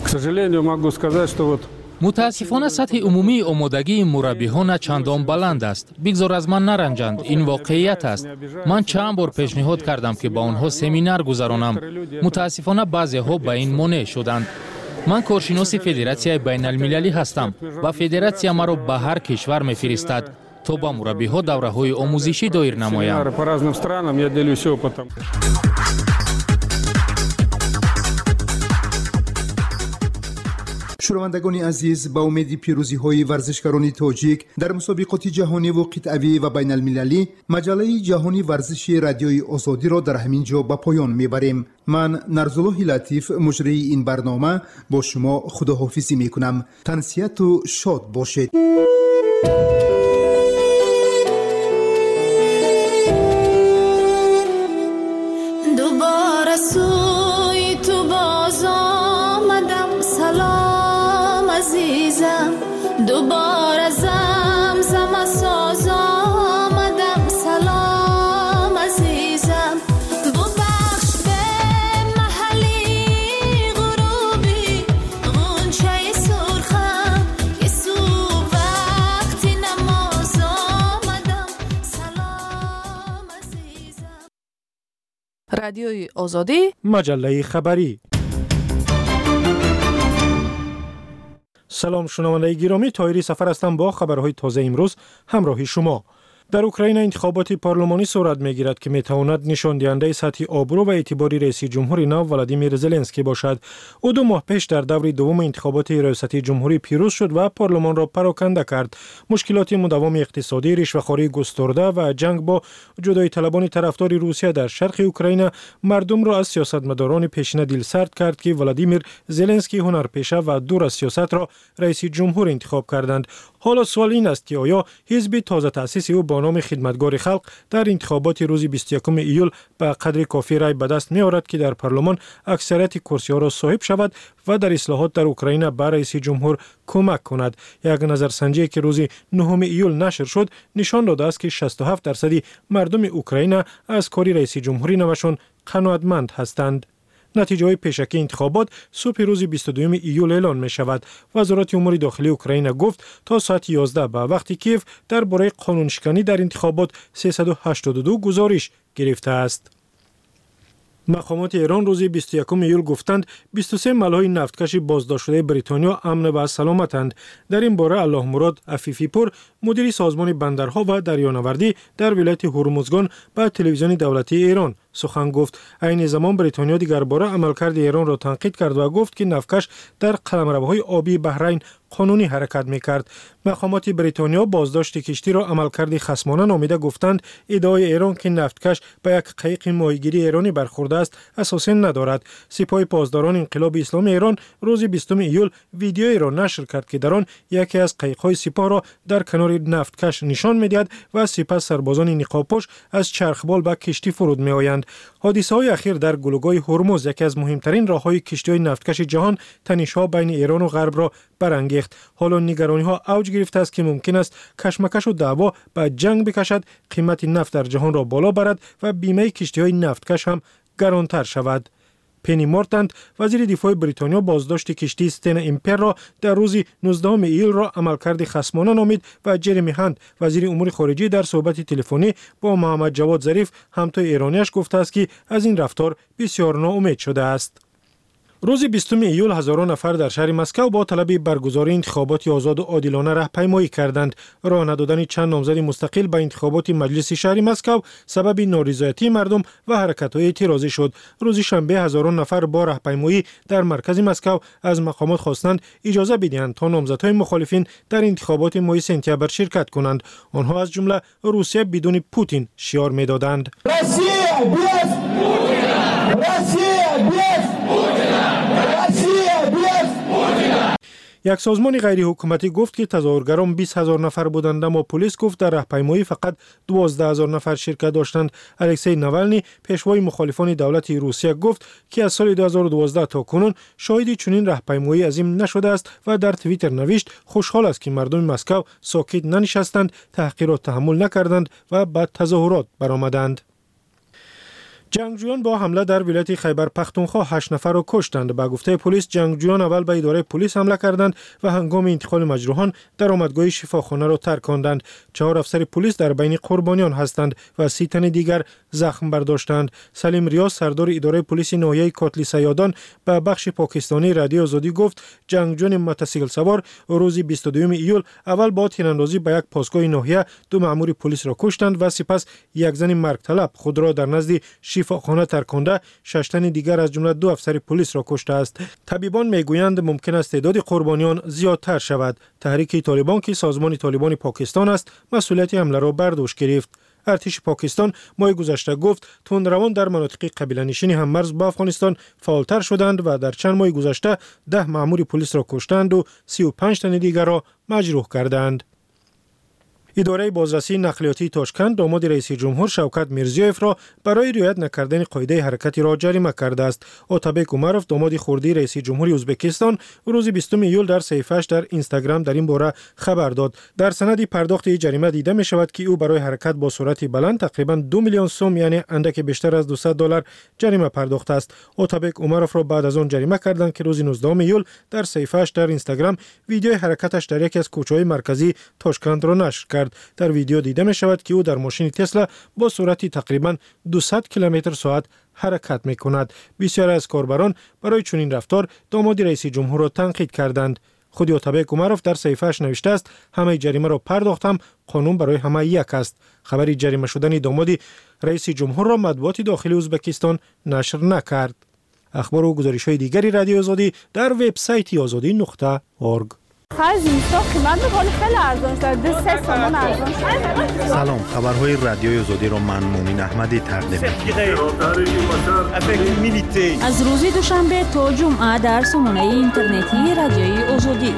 мутаассифона сатҳи умумии омодагии мураббиҳо на чандон баланд аст. бигзор аз ман наранҷанд, ин воқеият аст. ман чанд бор пешниҳод кардам ки ба онҳо семинар гузаронам. мутаассифона баъзеҳо ба ин монеъ шуданд. ман коршиноси федератсияи байналмилалӣ ҳастам ва федератсия маро ба ҳар кишвар мефиристад то ба мураббиҳо давраҳои омӯзишӣ доир намоям. шунавандагони азиз, ба умеди пирӯзиҳои варзишгарони тоҷик дар мусобиқоти ҷаҳониву қитъавӣ ва байналмилалӣ, маҷалаи ҷаҳони варзиши радиои Озодиро дар ҳамин ҷо ба поён мебарем. ман Нарзуллоҳи Латиф, муҷрии ин барнома, бо шумо худоҳофизӣ мекунам. тансияту шод бошед. дубора сӯи ту боз омадам, салом азизам. дубора замзама соз омадам, салом азизам. бубахш به محلی غروبی رادیوی آزادی، مجله خبری. سلام شنوندگان گرامی، طاهری سفر هستم با خبرهای تازه امروز همراهی شما. در اوکراین انتخابات پارلمانی صورت می‌گیرد که می‌تواند نشان دهنده سطح آبرو و اعتباری رئیس جمهور نو ولادیمیر زلنسکی باشد. او 2 ماه پیش در دور دوم انتخابات ریاستی جمهوری پیروز شد و پارلمان را پراکنده کرد. مشکلات مداوم اقتصادی، رشوه‌خواری گسترده و جنگ با جدایی طلبان طرفدار روسیه در شرق اوکراین مردم را از سیاستمداران پیشین دلسرد کرد که ولادیمیر زلنسکی هنرپیشه و دور از سیاست را رئیس جمهور انتخاب کردند. حالا سوال این است که آیا حزب تازه تأسیس او با نام خدمتگار خلق در انتخابات روز 21 ایول به قدر کافی رای به دست می‌آورد که در پارلمان اکثریت کرسی‌ها را صاحب شود و در اصلاحات در اوکراین به رئیس جمهور کمک کند. یک نظرسنجی که روز 9 ایول نشر شد نشان داده است که 67% مردم اوکراین از کار رئیس جمهوری نوشان قناعتمند هستند. نتیجه پیشکی انتخابات صبح روز 22 ایول اعلان می شود. وزارت امور داخلی اوکراین گفت تا ساعت 11 به وقت کیف درباره قانونشکنی در انتخابات 382 گزارش گرفته است. مقامات ایران روز 21 ایول گفتند 23 ملاح نفتکش بازداشت شده بریتانیا امن و سلامتند. در این باره الله مراد عفیفی پور مدیر سازمان بندرها و دریانوردی در ولایت هرمزگان به تلویزیون دولتی ایران سخن گفت. عین زمان بریتانیا دیگر باره عملکرد ایران را تنقید کرد و گفت که نفتکش در قلمروهای آبی بحرین قانونی حرکت می‌کرد. مقامات بریتانیا بازداشت کشتی را عملکرد خصمانه نامیده گفتند ادعای ایران که نفتکش به یک قایق ماهیگیری ایرانی برخورده است اساس ندارد. سپاه پاسداران انقلاب اسلامی ایران روز 20 ایول ویدیویی را نشر کرد که در آن یکی از قایق‌های سپاه را در کنار نفتکش نشان می‌دهد و سپس سربازان نقاب‌پوش از چرخبال به کشتی فرود می‌آیند. حادثه‌های اخیر در گلوگاه هرمز یکی از مهمترین راه‌های کشتی‌های نفتکش جهان تنش‌ها بین ایران و غرب را برانگیخت. حالا نگرانی‌ها اوج گرفته است که ممکن است کشمکش و دعوا به جنگ بکشد، قیمت نفت در جهان را بالا برد و بیمه کشتی‌های نفتکش هم گرانتر شود. پنی مورتند وزیر دفاع بریتانیا بازداشت کشتی استن امپر را در روز 19 ایول را عملکرد خصمانه نامید و جرمی هند وزیر امور خارجه در صحبت تلفنی با محمد جواد ظریف همتای ایرانیش گفته است که از این رفتار بسیار ناامید شده است. روز 20 ایول هزاران نفر در شهر مسکو با طلب برگزاری انتخابات آزاد و عادلانه راهپیمایی کردند. راه ندادن چند نامزد مستقل به انتخابات مجلس شهر مسکو سبب نارضایتی مردم و حرکت‌های اعتراضی شد. روز شنبه هزاران نفر با راهپیمایی در مرکز مسکو از مقامات خواستند اجازه بدهند تا نامزدهای مخالفین در انتخابات ماه سپتامبر شرکت کنند. آنها از جمله روسیه بدون پوتین شعار می‌دادند. یک سازمان غیر حکومتی گفت که تظاهرگران 20,000 نفر بودند اما پلیس گفت در راهپیمایی فقط 12,000 نفر شرکت داشتند. الکسی ناولنی پیشوای مخالفان دولت روسیه گفت که از سال 2012 تا کنون شاهد چنین راهپیمایی عظیم نشده است و در توییتر نوشت خوشحال است که مردم مسکو ساکت ننشستند، تحقیرات تحمل نکردند و به تظاهرات برآمدند. جنگجویان با حمله در ولایت خیبر پختونخوا 8 نفر را کشتند. به گفته پلیس جنگجویان اول به اداره پلیس حمله کردند و هنگام انتقال مجروحان در آمدگاه شفاخانه را ترک کردند. 4 افسر پلیس در بین قربانیان هستند و 30 تن دیگر زخم برداشتند. سلیم ریاض سردار اداره پلیس ناحیه کاتلی سیادان به بخش پاکستانی رادیو آزادی گفت جنگجویان موتورسیکل سوار روز 22 ایول اول با تیراندازی به یک پاسگاه ناحیه 2 مأمور پلیس را کشتند و سپس یک زن مرگ طلب خود را در نزد شفاخانه ترکانده 6 تن دیگر از جمله 2 افسر پلیس را کشته است. طبیبان میگویند ممکن است تعداد قربانیان زیادتر شود. تحریک طالبان که سازمان طالبان پاکستان است مسئولیت حمله را بر دوش گرفت. ارتش پاکستان ماه گذشته گفت تندروان در مناطق قبیله‌نشین هممرز با افغانستان فعالتر شدند و در چند ماه گذشته 10 مأمور پلیس را کشتند و 35 تن دیگر را مجروح کردند. اداره بازرسی نقلیاتی تاشکند داماد رئیس جمهور شوکت میرزیوف را برای رعایت نکردن قاعده حرکتی را جریمه کرده است. اتابک اومروف داماد خردی رئیس جمهوری ازبکستان روز 20 ایول در صفحه‌اش در اینستاگرام در این باره خبر داد. در سند پرداخت جریمه دیده می شود که او برای حرکت با سرعت بلند تقریبا 2 میلیون سوم یعنی اندک بیشتر از $200 جریمه پرداخته است. اتابک اومروف را بعد از آن جریمه کردند که روز 19 ایول در صفحه‌اش در اینستاگرام ویدیوی حرکتش در یکی از کوچه‌های مرکزی تاشکند را نشر کرد. کرد. در ویدیو دیده می شود که او در ماشین تسلا با سرعت تقریبا 200 کیلومتر ساعت حرکت می کند. بسیاری از کاربران برای چنین رفتار داماد رئیس جمهور را تنقید کردند. خود اوتابک اومروف در صحیفه‌اش نوشته است همه جریمه را پرداختم، قانون برای همه یک است. خبری جریمه شدن داماد رئیس جمهور را مطبوعات داخلی ازبکستان نشر نکرد. اخبار و گزارش‌های دیگری رادیو آزادی در وبسایت azadi.org. سلام، خبرهای رادیوی آزادی را من مومین احمدی تقدیم می‌کنم. از روز دوشنبه تا جمعه در سامانه اینترنتی رادیوی آزادی.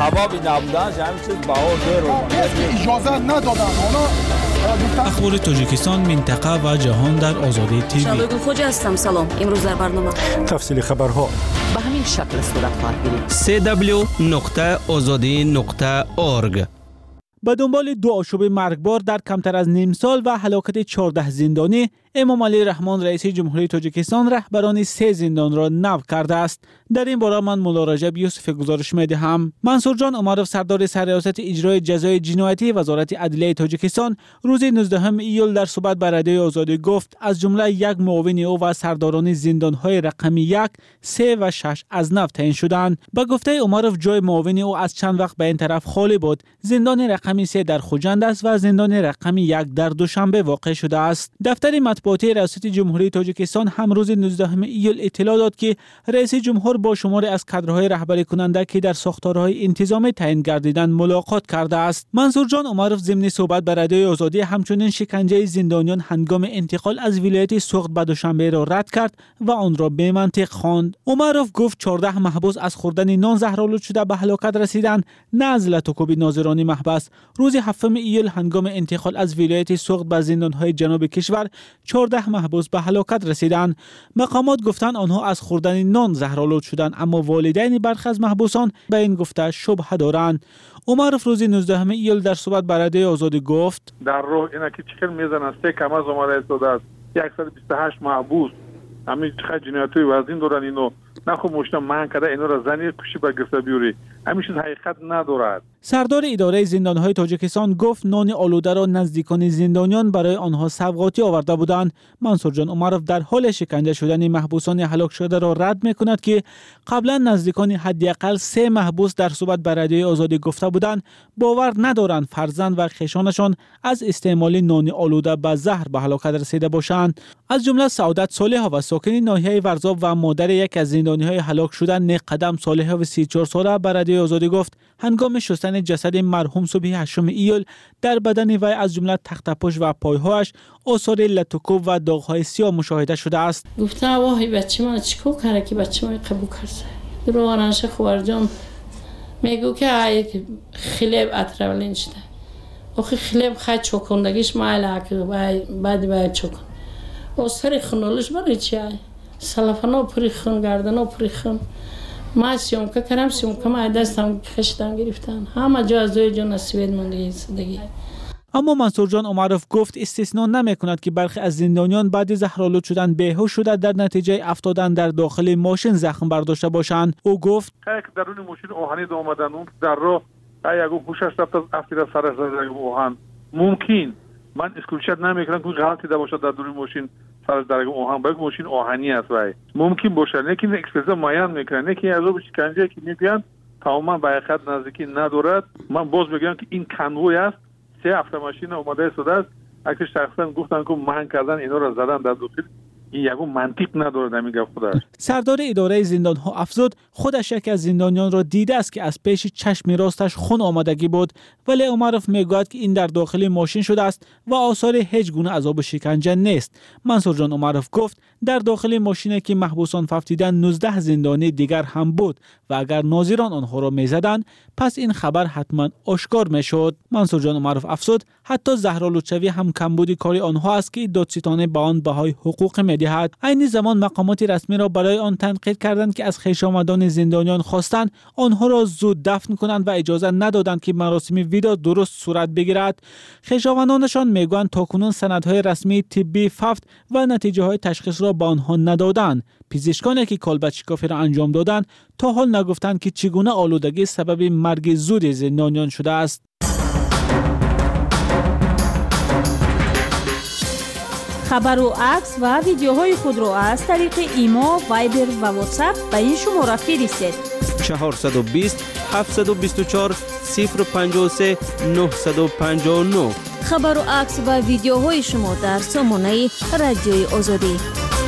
اجازه ندادن اخبار تاجیکستان، منطقه و جهان در آزادی تیوی. شبگو خوج هستم. سلام. امروز در برنامه تفصیل خبرها به همین شکل صورت خواهد گرفت. www.azadi.org. به دنبال 2 آشوب مرگبار در کمتر از نیم سال و هلاکت 14 زندانی، امام علی رحمان رئیس جمهوری تاجیکستان رهبران 3 زندان را نو کرده است. در این باره من مولا رجب یوسف گزارش می‌دهم. منصور جان اومروف سردار سرریاست اجرای جزای جنایتی وزارت عدلیه تاجیکستان روز 19 ایول در صحبت با رادیوی آزادی گفت از جمله یک معاون او و سرداران زندان‌های رقم 1، 3 و 6 از نو تعیین شدند. با گفته اومروف جای معاون او از چند وقت به این طرف خالی بود. زندان رقم 3 در خوجند است و زندان رقم 1 در دوشنبه واقع شده است. دفتر مطبوعاتی ریاست جمهوری تاجیکستان هم روز 19 ایول اطلاع داد که رئیس جمهور با شماری از کادرهای رهبری کننده که در ساختارهای انتظامی تعیین گردیدند ملاقات کرده است. منصور جان اومروف ضمن صحبت با رادیوی آزادی همچنین شکنجه زندانیان هنگام انتقال از ولایت سوخت به دوشنبه را رد کرد و آن را بی منطق خواند. اومروف گفت 14 محبوس از خوردن نان زهرآلود شده به هلاکت رسیدند، نه از لطوکوب ناظران محبس. روز 7 ایول هنگام انتقال از ولایت سوخت به زندانهای جنوب کشور 14 محبوس به هلاکت رسیدند. مقامات گفتند آنها از خوردن نان زهرآلود شدند، اما والدین برخی از محبوسان به این گفته شبهه دارند. اومروف روز 19 ایول در صحبت با رادیوی آزادی گفت در راه اینا که چیکار میزنن سه کم از اومده است 128 محبوس همین چقدر جنایتی وزین دارن اینو نخو مشتم من کرده اینو را زنی کشی به گرفته بیوری همیشه حقیقت ندارد. سردار اداره زندانهای تاجیکستان گفت نان آلوده را نزدیکان زندانیان برای آنها سوغاتی آورده بودند. منصور جان اومروف در حال شکنجه شدن محبوسان هلاک شده را رد میکند که قبلا نزدیکان حداقل 3 محبوس در صحبت با رادیوی آزادی گفته بودند باور ندارند فرزند و خویشانشان از استعمال نان آلوده به زهر به هلاکت رسیده باشند. از جمله سعادت صالح و ساکن ناحیه ورزاب و مادر یک از زندانیهای هلاک شده نقدم صالح و 34 ساله به رادیوی آزادی گفت هنگام شستن جسد مرحوم صبح 8 ایول در بدن وی از جمله تخت پشت و پایهایش آثار لطوکوب و داغ‌های سیاه مشاهده شده است. گفتم وای بچه من چیکار کرده که بچه من قبول کرده روانش خوارجان میگو که خلیب اطرالین شده آخه خلیب خیلی چکندگیش مایل که بعد باید چکن آثار خنولش برای چی سلفنا پری خون گردنا پری خون ما سیمکه کردم سیمکه ما دستم خشتم گرفتن همه جا از دوی جان سوید مونده دیگه. اما منصور جان اومروف گفت استثنا نمی‌کند که برخی از زندانیان بعد زهرآلود شدن بیهوش شده در نتیجه افتادن در داخل ماشین زخم برداشته باشند. او گفت درون ماشین اوهانی اومدن اون در راه اگه هوشش رفت از افتاد سر اوهان ممکن من اسکولشت نمی‌کنم که غلطی ده باشه در درون ماشین سر درگه اوهان باید ماشین آهنی است وای ممکن باشه لیکن اکسپرت معین میکنه که از اون شکنجه که میگن تماما به حقیقت نزدیکی ندارد. من باز میگم که این کنوی است 3 ماشین اومده شده است اگه شخصا گفتن که من کردن اینا را زدن در داخل این یکو منطق نداره نمیگه خودش. سردار اداره زندان‌ها افزود خودش یک از زندانیان را دیده است که از پیش چشم راستش خون آمدگی بود ولی اومروف میگوید که این در داخل ماشین شده است و آثار هیچ گونه عذاب شکنجه نیست. منصور جان اومروف گفت در داخل ماشینی که محبوسان ففتیدن 19 زندانی دیگر هم بود و اگر ناظران آنها را میزدند پس این خبر حتما آشکار میشد. منصور جان اومروف افزود حتی زهرآلودشوی هم کمبودی کاری آنها است که دادستان به آن بهای حقوق میدهد. عین زمان مقامات رسمی را برای آن تنقید کردند که از خویشاوندان زندانیان خواستند آنها را زود دفن کنند و اجازه ندادند که مراسم ویدا درست صورت بگیرد. خویشاوندانشان میگویند تاکنون سندهای رسمی طبی ففت و نتیجه های تشخیص را به آنها ندادند. پزشکانی که کالبد شکافی را انجام دادند تا حال نگفتند که چگونه آلودگی سبب مرگ زود زندانیان شده است. خبر و عکس و ویدیوهای خود را از طریق ایما، وایبر و واتساپ به این شماره فرستید. 420 724 053 959. خبر و عکس و ویدیوهای شما در سامانه رادیوی آزادی.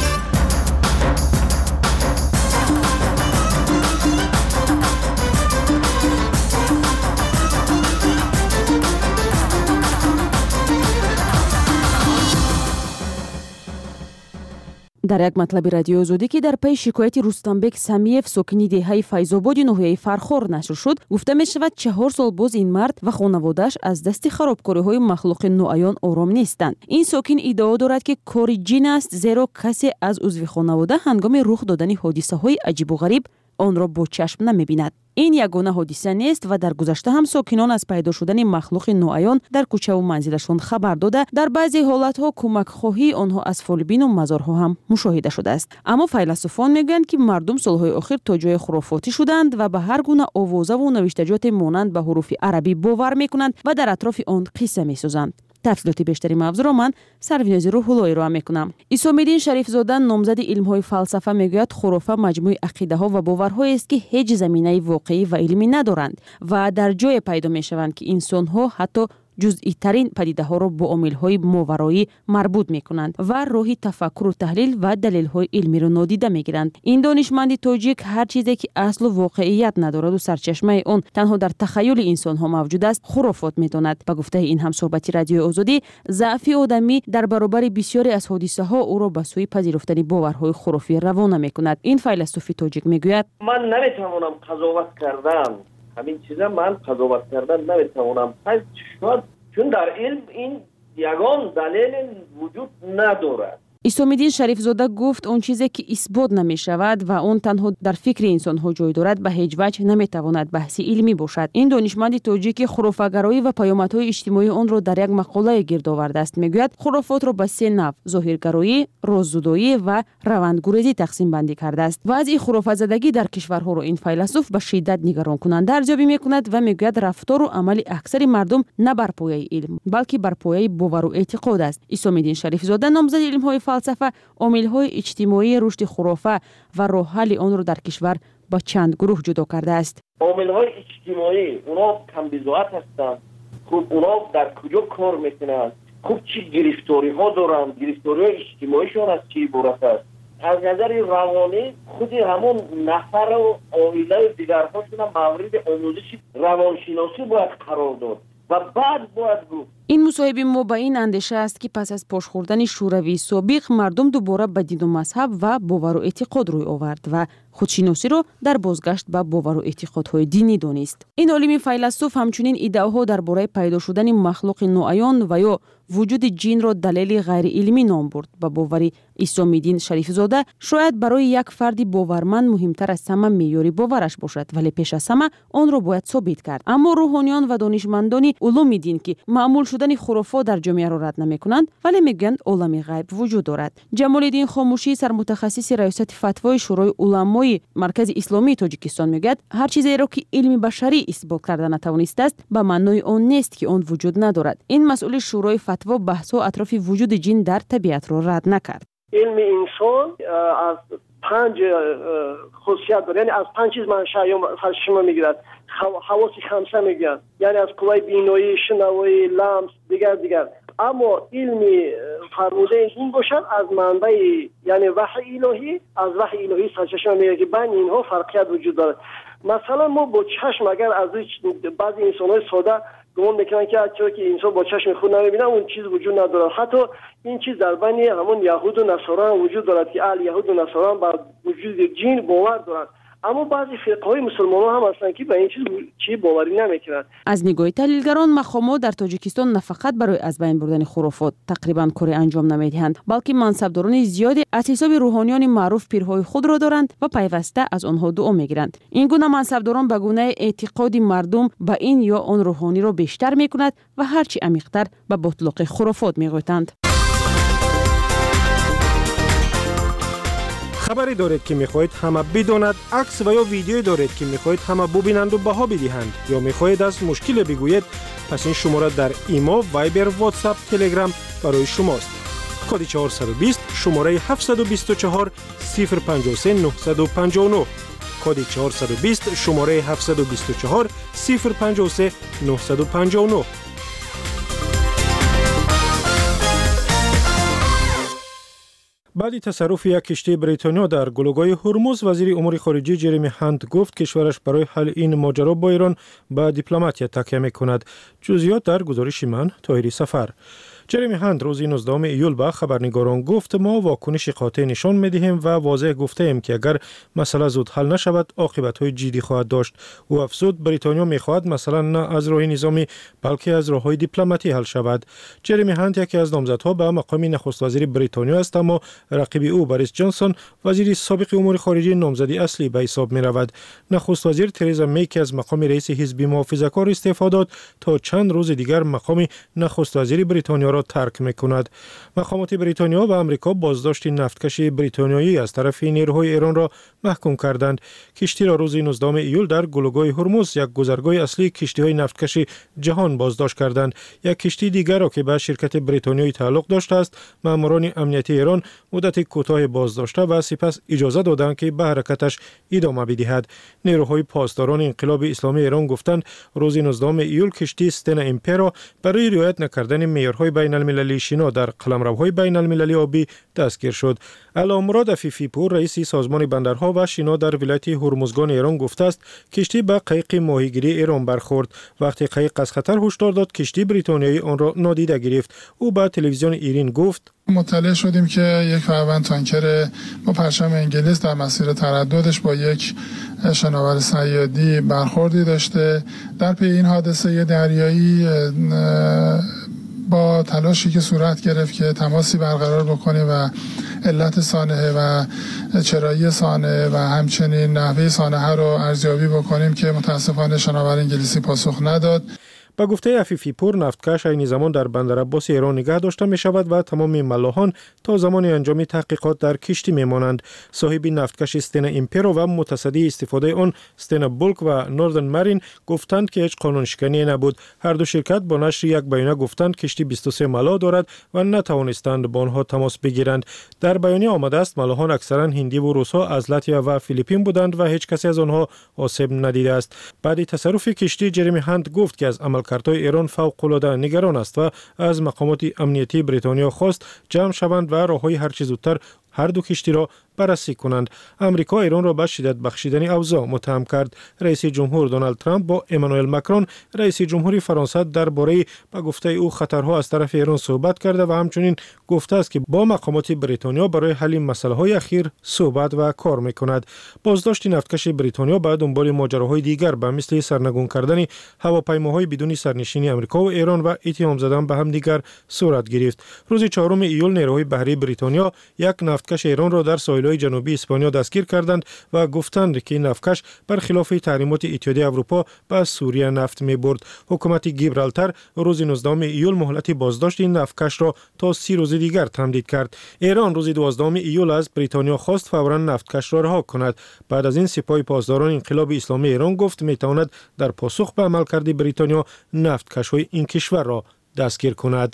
در یک مطلب رادیو آزادی که در پی شکایت رستمبک سمیف ساکنی دهه فیض‌آباد ناحیه فرخار نشر شد، گفته می شود 4 سال باز این مرد و خانواده‌اش از دست خرابکاری‌های مخلوق نوعیان آرام نیستند. این ساکن ادعا دارد که کار جن است، زیرا کسی از عضو خانواده هنگام رخ دادن حادثه‌های عجیب و غریب آن را با چشم نمی‌بیند. این یگانه حادثه نیست و در گذشته هم ساکنان از پیدا شدن مخلوق نوعیان در کوچه و منزلشان خبر داده در بعضی حالتها کمک خواهی آنها از فالبین و مزارها هم مشاهده شده است. اما فیلسوفان میگویند که مردم سالهای اخیر تا جای خرافاتی شدند و به هر گونه آوازه و نوشتجات مانند به حروف عربی باور میکنند و در اطراف آن قصه میسازند. تفصیلات بیشتری موضوع را من سرونیاز روح‌اللهی را میکنم. عیسی‌الدین شریفزاده نامزد علم‌های فلسفه میگوید خرافه مجموعه عقیده‌ها و باورهایی است که هیچ زمینه واقعی و علمی ندارند و در جای پیدا میشوند که انسان‌ها حتی جزئی ترین پدیده ها را با عامل‌های ماورایی مربوط می‌کنند و راه تفکر و تحلیل و دلایل علمی را نادیده می‌گیرند. این دانشمند تاجیک هر چیزی که اصل و واقعیت ندارد و سرچشمه آن تنها در تخیل انسان‌ها موجود است خرافات می‌داند. به گفته این همصحبتی رادیو آزادی، ضعف آدمی در برابر بسیاری از حادثه‌ها او را به سوی پذیرفتن باورهای خرافی روانه می‌کند. این فیلسوف تاجیک می‌گوید: من نمی‌توانم قضاوت کردن همین چیزا من قضاوت کردن نمیتوانم، شاید چون در علم این یگان دلیل وجود ندارد. عیسی‌الدین شریفزاده گفت اون چیزی که اثبات نمی شود و اون تنها در فکر انسان ها جای دارد به هیچ وجه نمی تواند بحث علمی باشد. این دانشمند تاجیک خرافه‌گرایی و پیامدهای اجتماعی آن را در یک مقاله گرد آورده است. میگوید خرافات را به 3 نوع ظاهرگرایی، راززدایی و روندگریزی تقسیم بندی کرده است. و از این خرافه‌زدگی در کشورها را این فیلسوف به شدت نگران کننده ارزیابی میکند و میگوید رفتار و عمل اکثر مردم نه بر پایه علم بلکه بر پایه باور و اعتقاد است. عیسی‌الدین شریفزاده نامزد علم‌های فلسفه عامل‌های اجتماعی رشد خرافه و راه حل آن را در کشور با چند گروه جدا کرده است. عامل‌های اجتماعی اونا کم بضاعت هستند. خب اونا در کجا کار میکنند؟ خب چی گرفتاری‌ها دارند؟ گرفتاری‌های اجتماعیشون از چی عبارت است؟ از نظر روانی خود همون نفر و عائله و دیگرهاشون هم مورد آموزش روانشناسی باید قرار داد و بعد باید گفت. این مصاحبه ما با این اندیشه است که پس از پاش خوردن شوروی سابق مردم دوباره به دین و مذهب و باور و اعتقاد روی آورد و خودشناسی را در بازگشت به باور و اعتقادهای دینی دانست. این عالم فیلسوف همچنین ایده‌ها درباره پیدا شدن مخلوق نوعیان و یا وجود جن را دلیل غیر علمی نام برد. به باور عیسی‌الدین شریفزاده شاید برای یک فرد باورمند مهمتر از همه معیار باورش باشد، ولی پیش از همه آن را باید ثابت کرد. اما روحانیان و دانشمندان علوم دین که معمول شدن خرافات در جامعه را رد نمی‌کنند ولی میگویند عالم غیب وجود دارد. جمال الدین خاموشی سرمتخصص ریاست فتوای شورای علمای مرکز اسلامی تاجیکستان میگوید هر چیزی را که علم بشری اثبات کرده نتوانسته است به معنای آن نیست که آن وجود ندارد. این مسئول شورای فتوا بحث‌ها اطراف وجود جن در طبیعت را رد نکرد. علم انسان از 5 خاصیت داره، یعنی از 5 چیز منشأ یا سرچشمه میگیرد. حواس خمسه میگن، یعنی از قوای بینایی، شنوایی، لمس، دیگر. اما علمی فرموده این باشد از منبع یعنی وحی الهی، از وحی الهی سرچشمه میگیرد که بین اینها فرقیت وجود دارد. مثلا ما با چشم اگر از بعضی انسان‌های ساده گمان میکنن که چرا که انسان با چشم خود نمیبینه اون چیز وجود نداره. حتی این چیز در بین همون یهود و نصارا هم وجود دارد که اهل یهود و نصارا هم بر وجود جن باور دارند. اما بعضی فرقه‌های مسلمانان هم هستند که به این چیز باوری نمیکنند. از نگاه تحلیلگران مقامات در تاجیکستان نه فقط برای از بین بردن خرافات تقریبا کاری انجام نمیدهند، بلکه منصبداران زیادی از حساب روحانیان معروف پیرهای خود را دارند و پیوسته از آنها دعا میگیرند. این گونه منصبداران به گونه اعتقاد مردم به این یا آن روحانی را بیشتر میکند و هرچی عمیق‌تر به بطلاق خرافات میگویند. خبری دارید که میخواهید همه بداند، عکس و یا ویدیویی دارید که میخواهید همه ببینند و بها بدهند، یا میخواهید از مشکل بگویید، پس این شماره در ایما، وایبر، واتساپ، تلگرام برای شماست. کد 420 شماره 724 053 959 کد 420 شماره 724 053 959. بعد تصرف یک کشتی بریتانیا در گلوگاه هرمز، وزیر امور خارجه جرمی هانت گفت کشورش برای حل این ماجرا با ایران به دیپلماتیه تکیه می‌کند. جزئیات در گزارش من طاهری سفر. جرمی هانت روز 19 ایول به خبرنگاران گفت ما واکنش قاطع نشان می‌دهیم و واضح گفته‌ایم که اگر مسئله زود حل نشود عاقبت‌های جدی خواهد داشت. او افزود بریتانیا می‌خواهد مسئله نه از راه نظامی بلکه از راه‌های دیپلماتی حل شود. جرمی هانت یکی از نامزدها به مقام نخست وزیر بریتانیا است، اما رقیب او بوریس جانسون وزیر سابق امور خارجه نامزدی اصلی به حساب می‌رود. نخست وزیر ترزا می که از مقام رئیس حزب محافظه‌کار استعفا داد تا چند روز دیگر مقام نخست وزیر بریتانیا را ترک می‌کند. مقامات بریتانیا و آمریکا بازداشت نفتکش بریتانیایی از طرف نیروهای ایران را محکوم کردند. کشتی را روز 19 ایول در گلوگاه هرمز، یک گذرگاه اصلی کشتی‌های نفتکش جهان، بازداشت کردند. یک کشتی دیگر را که به شرکت بریتانیایی تعلق داشته است، ماموران امنیتی ایران مدت کوتاه بازداشته و سپس اجازه دادند که به حرکتش ادامه بدهد. نیروهای پاسداران انقلاب اسلامی ایران گفتند روز 19 ایول کشتی استنا امپرا برای رعایت نکردن معیارهای بین المللی شنا در قلمروهای بین المللی آبی دستگیر شد. علامراد عفیفی پور رئیس سازمان بندرها و شنا در ولایت هرمزگان ایران گفته است کشتی به قایق ماهیگیری ایران برخورد. وقتی قایق از خطر هشدار داد کشتی بریتانیایی آن را نادیده گرفت. او به تلویزیون ایرین گفت مطلع شدیم که یک فروند تانکر با پرچم انگلیس در مسیر ترددش با یک شناور صیادی برخوردی داشته. در پی این حادثه دریایی با تلاشی که صورت گرفت که تماسی برقرار بکنیم و علت صانعه و چرایی صانعه و همچنین نحوه صانعه رو ارزیابی بکنیم که متاسفانه شناور انگلیسی پاسخ نداد. با گفته عفیفی پور نفتکش عین زمان در بندر عباس ایران نگه داشته می شود و تمام ملاحان تا زمان انجام تحقیقات در کشتی می مانند. صاحب نفتکش استنا امپرو و متصدی استفاده آن استنا بولک و نوردن مارین گفتند که هیچ قانون شکنی نبود. هر دو شرکت با نشر یک بیانیه گفتند کشتی 23 ملاح دارد و نتوانستند با آنها تماس بگیرند. در بیانیه آمده است ملاحان اکثرا هندی و روس‌ها از لاتویا و فیلیپین بودند و هیچ کسی از آنها آسیب ندیده است. بعد تصرف کشتی جرمی هانت گفت که از عملکردهای ایران فوق‌العاده نگران است و از مقامات امنیتی بریتانیا خواست جمع شوند و راههای هر چه زودتر هر دو کشتی را بررسی کنند. امریکا ایران را به شدت بخشیدن اوضاع متهم کرد. رئیس جمهور دونالد ترامپ با امانوئل ماکرون رئیس جمهوری فرانسه درباره به گفته او خطرها از طرف ایران صحبت کرده و همچنین گفته است که با مقامات بریتانیا برای حل مسائل اخیر صحبت و کار میکند. بازداشت نفتکش بریتانیا بعد دنبال ماجراهای دیگر به مثل سرنگون کردن هواپیماهای بدون سرنشین امریکا و ایران و اتهام زدن به هم دیگر صورت گرفت. روز 4 ایول نیروهای بحری بریتانیا یک نفتکش ایران را در ساحل جنوبی اسپانیا دستگیر کردند و گفتند که این نفتکش برخلاف تحریمات اتحادیه اروپا به سوریه نفت می‌برد. حکومت گیبرالتر روز 19 ایول مهلت بازداشت این نفتکش را تا 30 روز دیگر تمدید کرد. ایران روز 12 ایول از بریتانیا خواست فوراً نفتکش را رها کند. بعد از این سپاه پاسداران انقلاب اسلامی ایران گفت می‌تواند در پاسخ به عملکرد بریتانیا نفتکش‌های این کشور را دستگیر کند.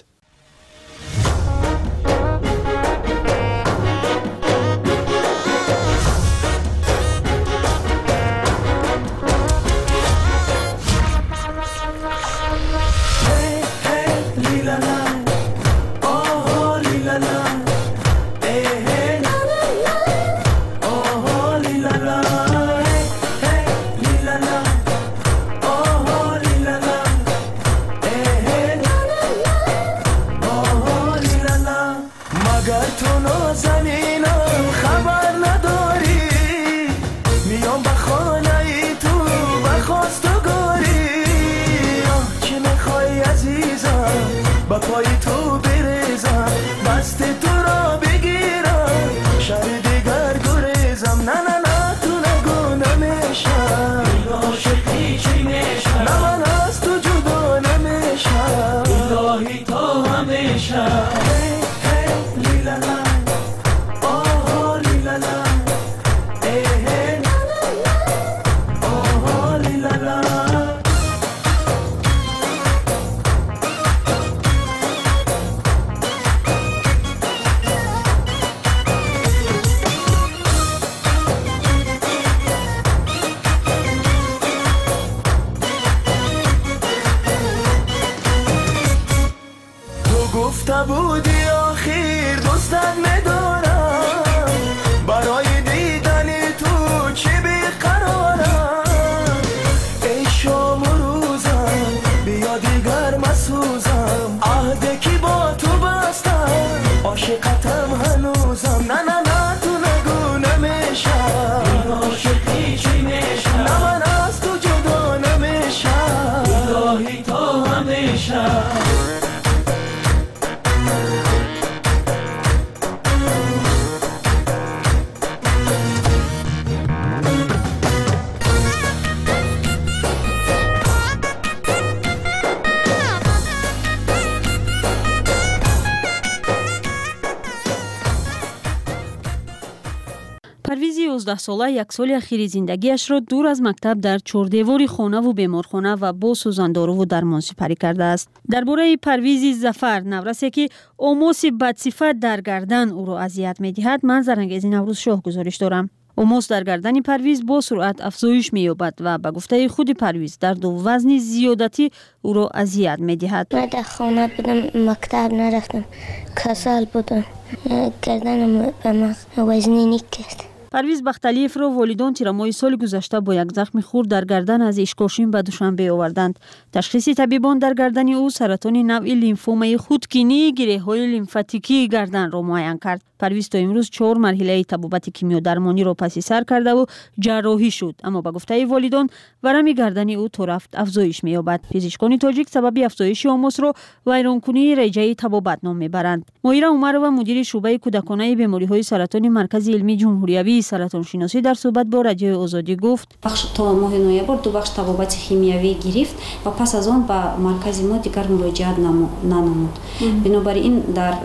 پرویز 11 ساله یک سال اخیر زندگیش را دور از مکتب در چهاردیوار خانه و بیمارخانه و با سوزاندارو و درمان سپری کرده است. درباره پرویز ظفر نورسی که اوموس بدصفت در گردن او را اذیت می‌دهد، من زرنگیز نوروز شاه گزارش دارم. اوموس در گردن پرویز با سرعت افزایش می‌یابد و به گفته خود پرویز درد و وزن زیادتی او را اذیت می‌دهد. من در خانه بودم، مکتب نرفتم، کسل بودم، گردنم به من وزنی کرد. پرویز بختلیف را والدان تیرمای سال گذشته با یک زخم خورد در گردن از اشکاشین به دوشنبه آوردند. تشخیص طبیبان در گردن او سرطان نوع لیمفومای خودکینی گره‌های لیمفاتیکی گردن را معاین کرد. پرویز تا امروز 4 مرحله طبابت کیمیا درمانی را پس سر کرده و جراحی شد، اما به گفته والدان ورم گردن او تا رفت افزایش می‌یابد. پزشکان تاجیک سبب افزایش اوموس را ویرانکنی رژه طبابت نام می‌برند. مهیره عمرova مدیر شعبه کودکانه بیماری‌های سرطانی مرکز علمی جمهوری سرطان شناسی در صحبت با رادیوی آزادی گفت: بخش تا ماه نوامبر 2 بخش طبابت شیمیایی گرفت و پس از آن به مرکز ما دیگر مراجعت ننمود. بنابراین در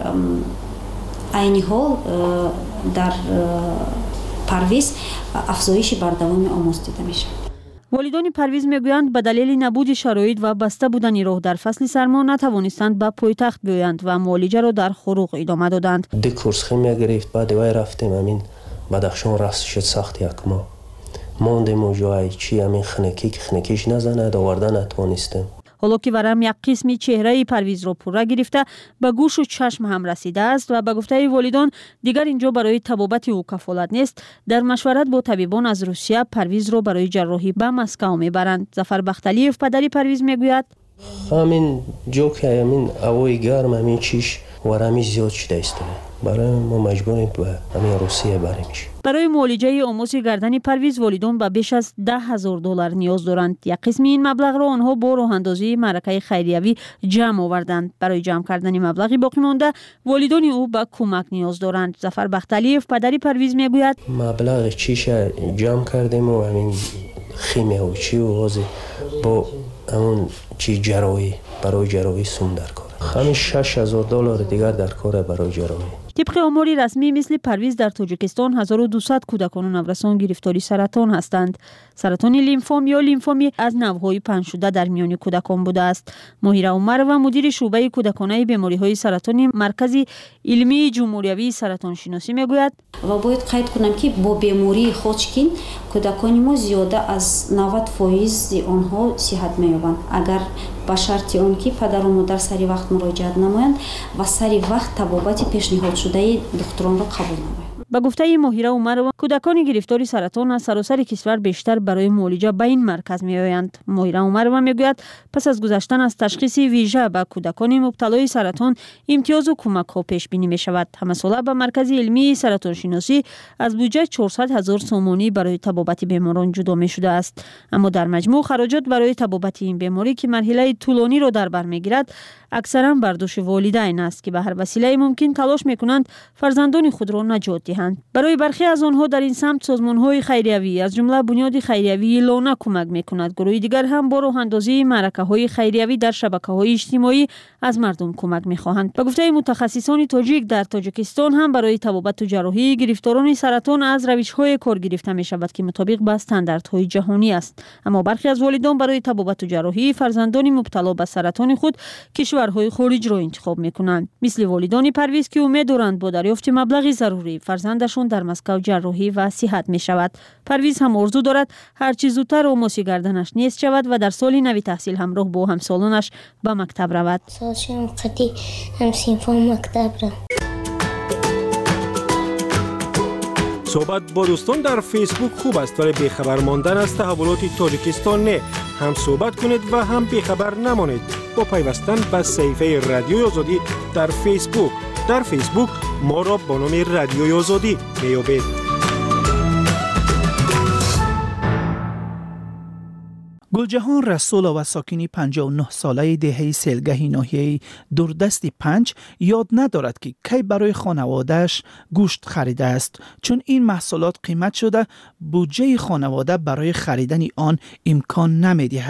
عین حال در پرویز افزایش بر دوام اوموس دیده میشه. والدان پرویز میگویند به دلیل نبود شرایط و بسته بودن راه در فصل سرما نتوانستند به پایتخت بیایند و معالجه را در خروق ادامه دادند. دی کورس خیمیا گرفت، بعد وای رفتیم همین بدخشان رفت شد سخت یک ماه ماندیم و جای چی همین خنکیش نزنه آوردن نتوانستیم. حالا که ورم یک قسمی چهره پرویز را پوره گرفته به گوش و چشم هم رسیده است و به گفته والدان دیگر اینجا برای طبابت او کفالت نیست، در مشورت با طبیبان از روسیه پرویز را برای جراحی به مسکو میبرند. ظفر بختلیف پدری پرویز میگوید: همین جو که همین هوای گرم همین چیش ورمی زیاد شده است، برای ما مجبوریم به همین روسیه بریمش. برای معالجه اوموس گردن پرویز والدان به بیش از $10,000 نیاز دارند. یک قسم این مبلغ را آنها با راه اندازی معرکه خیریوی جمع آوردند. برای جمع کردن مبلغی باقی مانده والدان او به کمک نیاز دارند. ظفر بختلیف پدری پرویز میگوید: مبلغ چیش جمع کردیم و همین خیمه و چی و وازی با همون چی جراحی برای جراحی سوم در کار. همین $6,000 دیگر در کار برای جراحی. طبق آمار رسمی مثل پرویز در تاجیکستان 1200 کودکان و نوجوانان گرفتاری سرطان هستند. سرطان لیمفوم یا لیمفومی از نوع‌های پنج شده در میان کودکان بوده است. مهیره عمرova مدیر شعبه کودکانه بیماری‌های سرطانی مرکز علمی جمهوری سرطان شناسی میگوید: و باید قید کنم که با بیماری خوچکین کودکان ما زیاده از 90% آنها صحت می‌یابند اگر با شرط آن که پدر و مادر سری وقت مراجعت نمایند و سری وقت طبابت پیشنهاد شده دکتران را قبول نمایند. به گفته مهیره عمرova کودکان گرفتاری سرطان از سراسر کشور بیشتر برای معالجه به این مرکز میآیند. مهیره عمرova میگوید پس از گذشتن از تشخیص ویژه به کودکان مبتلای سرطان امتیاز و کمک ها پیش بینی می شود. همه ساله به مرکز علمی سرطان شناسی از بودجه 400,000 سومانی برای طبابت بیماران جدا می شده است، اما در مجموع خراجات برای طبابت این بیماری که مرحله طولانی را در بر میگیرد اکثرا بر دوش والدین است که به هر وسیله ممکن تلاش میکنند فرزندان خود را نجات دهند. برای برخی از آنها در این سمت سازمان‌های خیریوی از جمله بنیاد خیریوی لانه کمک میکند. گروه دیگر هم با راه اندازی معرکه‌های خیریوی در شبکه‌های اجتماعی از مردم کمک میخواهند. به گفته متخصصان تاجیک در تاجیکستان هم برای طبابت و جراحی گرفتاران سرطان از روش‌های کار گرفته میشود که مطابق با استانداردهای جهانی است، اما برخی از والدان برای طبابت و جراحی فرزندان مبتلا به سرطان خود کشورهای خارج را انتخاب میکنند، مثل والدان پرویز که امید دارند با دریافت مبلغی ضروری فرزندشان در مسکو جراحی و صحت می شود. پرویز هم آرزو دارد هر چه زودتر اوموس گردنش نیست شود و در سال نوی تحصیل همراه با همسالانش به مکتب رود. سالشم قدی هم سینفون مکتب را. صحبت با دوستان در فیسبوک خوب است ولی بیخبر ماندن از تحولات تاجیکستان نه. هم صحبت کنید و هم بیخبر نمانید با پیوستن به صفحه رادیوی آزادی در فیسبوک. در فیسبوک ما را با نام رادیوی آزادی میابید. گلجهان رسول و ساکنی 59 ساله دهه سیلگه ناحیه دوردست 5 یاد ندارد که کی برای خانوادهش گوشت خریده است، چون این محصولات قیمت شده بودجه خانواده برای خریدن آن امکان نمی‌دهد.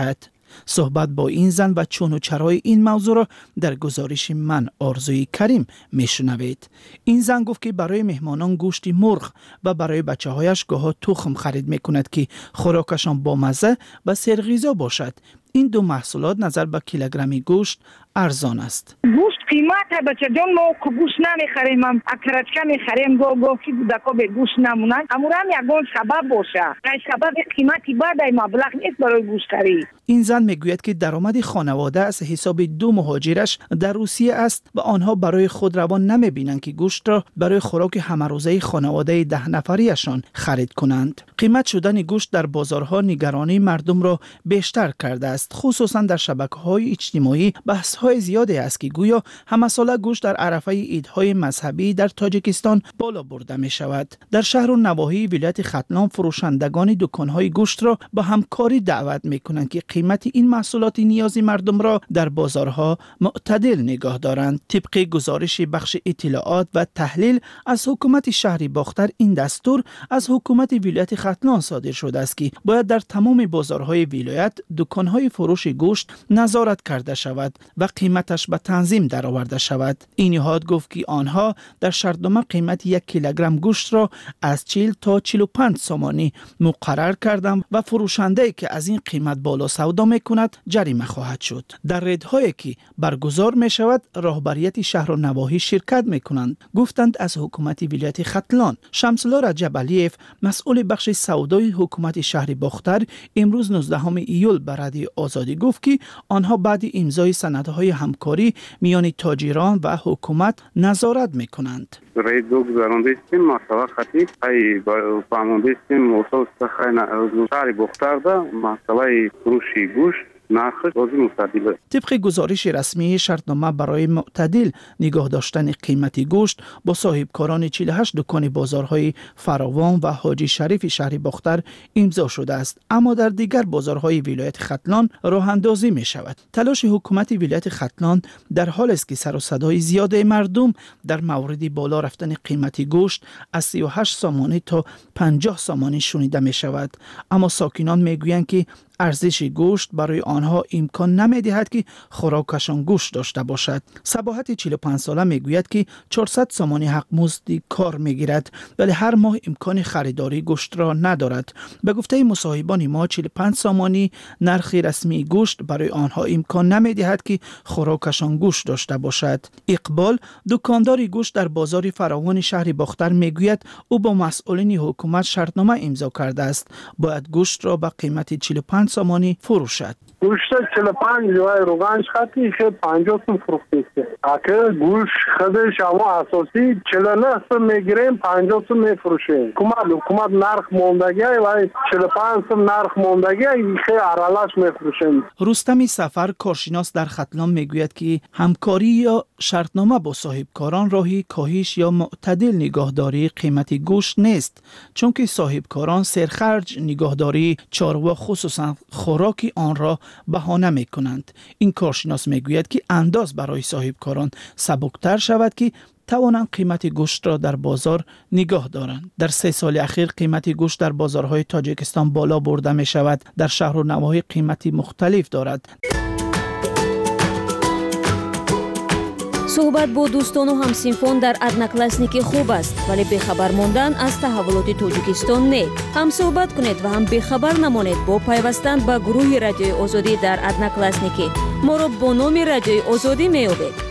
صحبت با این زن و چون و چرای این موضوع را در گزارش من آرزوی کریم میشنوید. این زن گفت که برای مهمانان گوشت مرغ و برای بچه هایش گاها تخم خرید میکند که خوراکشان با مزه و سرغذا باشد. این دو محصولات نظر به کیلوگرمی گوشت ارزان است. گوشت قیمت بچه جان ما گوشت نمیخریم، هم اکرچکه میخریم، گفتی بودکا به گوشت نمونن. امورا هم یکون سبب باشه. سبب قیمتی بعد مبلغ نیست برای گوشت خرید. این زن میگوید که درآمد خانواده از حساب 2 مهاجرش در روسیه است و آنها برای خود روان نمیبینند که گوشت را برای خوراک همروزه خانواده 10 نفریشان خرید کنند. قیمت شدن گوشت در بازارها نگرانی مردم را بیشتر کرده است. خصوصا در شبکه‌های اجتماعی بحث‌های زیادی است که گویا همساله گوشت در عرفه عیدهای مذهبی در تاجیکستان بالا برده می شود. در شهر و نواحی ولایت ختلان فروشندگان دکان‌های گوشت را با همکاری دعوت می‌کنند که قیمت این محصولات نیازی مردم را در بازارها معتدل نگاه دارند. طبق گزارش بخش اطلاعات و تحلیل از حکومت شهر باختر، این دستور از حکومت ولایت ختلان صادر شده است که باید در تمام بازارهای ولایت دکان‌های فروش گوشت نظارت کرده شود و قیمتش به تنظیم درآورده شود. این نهاد گفت که آنها در شرطنامه قیمت 1 کیلوگرم گوشت را از 40 تا 45 سامانی مقرر کردند و فروشنده که از این قیمت بالا سودا میکند جریمه خواهد شد. در ریدهایی که برگزار می شود راهبریت شهر و نواحی شرکت میکنند. گفتند از حکومت ولایت ختلان. شمس‌الله رجب علیف مسئول بخش سودای حکومت شهر باختر امروز 19 ایول به رادیو آزادی گفت که آنها بعد امضای سندهای همکاری میان تاجران و حکومت نظارت میکنند. ریدو گذرانده استیم مسئله خطی ای فهمانده استیم موسوس شهر باختر ده مسئله فروشی گوشت نرخش بازی مستدیل. طبق گزارش رسمی شرطنامه برای معتدل نگاه داشتن قیمت گوشت با صاحبکاران 48 دکان بازارهای فراوان و حاجی شریف شهر باختر امضا شده است، اما در دیگر بازارهای ولایت ختلان راه اندازی می شود. تلاش حکومت ولایت ختلان در حال است که سر و صدای زیاد مردم در مورد بالا رفتن قیمت گوشت از 38 سامانی تا 50 سامانی شنیده می شود، اما ساکنان می گویند که ارزش گوشت برای آنها امکان نمی‌دهد که خوراکشان گوشت داشته باشد. صباحت 45 ساله میگوید که 400 سامانی حق مزدی کار میگیرد ولی هر ماه امکان خریداری گوشت را ندارد. به گفته مصاحبان ما 45 سامانی نرخ رسمی گوشت برای آنها امکان نمی‌دهد که خوراکشان گوشت داشته باشد. اقبال دکاندار گوشت در بازار فراوان شهر باختر میگوید او با مسئولین حکومت شرطنامه امضا کرده است. باید گوشت را به قیمت 45 سامانی فروشد. گوشت 45 جای روغنش خطی که 50 سوم فروخته. اگه گوشت خودش اما اساسی 49 سوم میگیریم 50 سوم میفروشیم. حکومت نرخ موندگی و 45 سوم نرخ موندگی خیلی ارالش میفروشیم. رستم سفر کارشناس در ختلان میگوید که همکاری یا شرطنامه با صاحبکاران راهی کاهش یا معتدل نگاهداری قیمت گوشت نیست، چون که صاحبکاران سرخرج نگاهداری چاروا خصوصا خوراک آن را بهانه می کنند. این کارشناس می گوید که انداز برای صاحبکاران سبکتر شود که توانند قیمت گوشت را در بازار نگاه دارند. در 3 سال اخیر قیمت گوشت در بازارهای تاجیکستان بالا برده می شود. در شهر و نواحی قیمتی مختلف دارد. صحبت با دوستان و همسینفون در ادناکلاسنیکی خوب است، ولی بخبر موندن از تحولات توجیکستان نه. هم صحبت کنید و هم بخبر نمانید با پیوستن به گروه رادیوی آزادی در ادناکلاسنیکی. ما را با نام رادیوی آزادی میابید.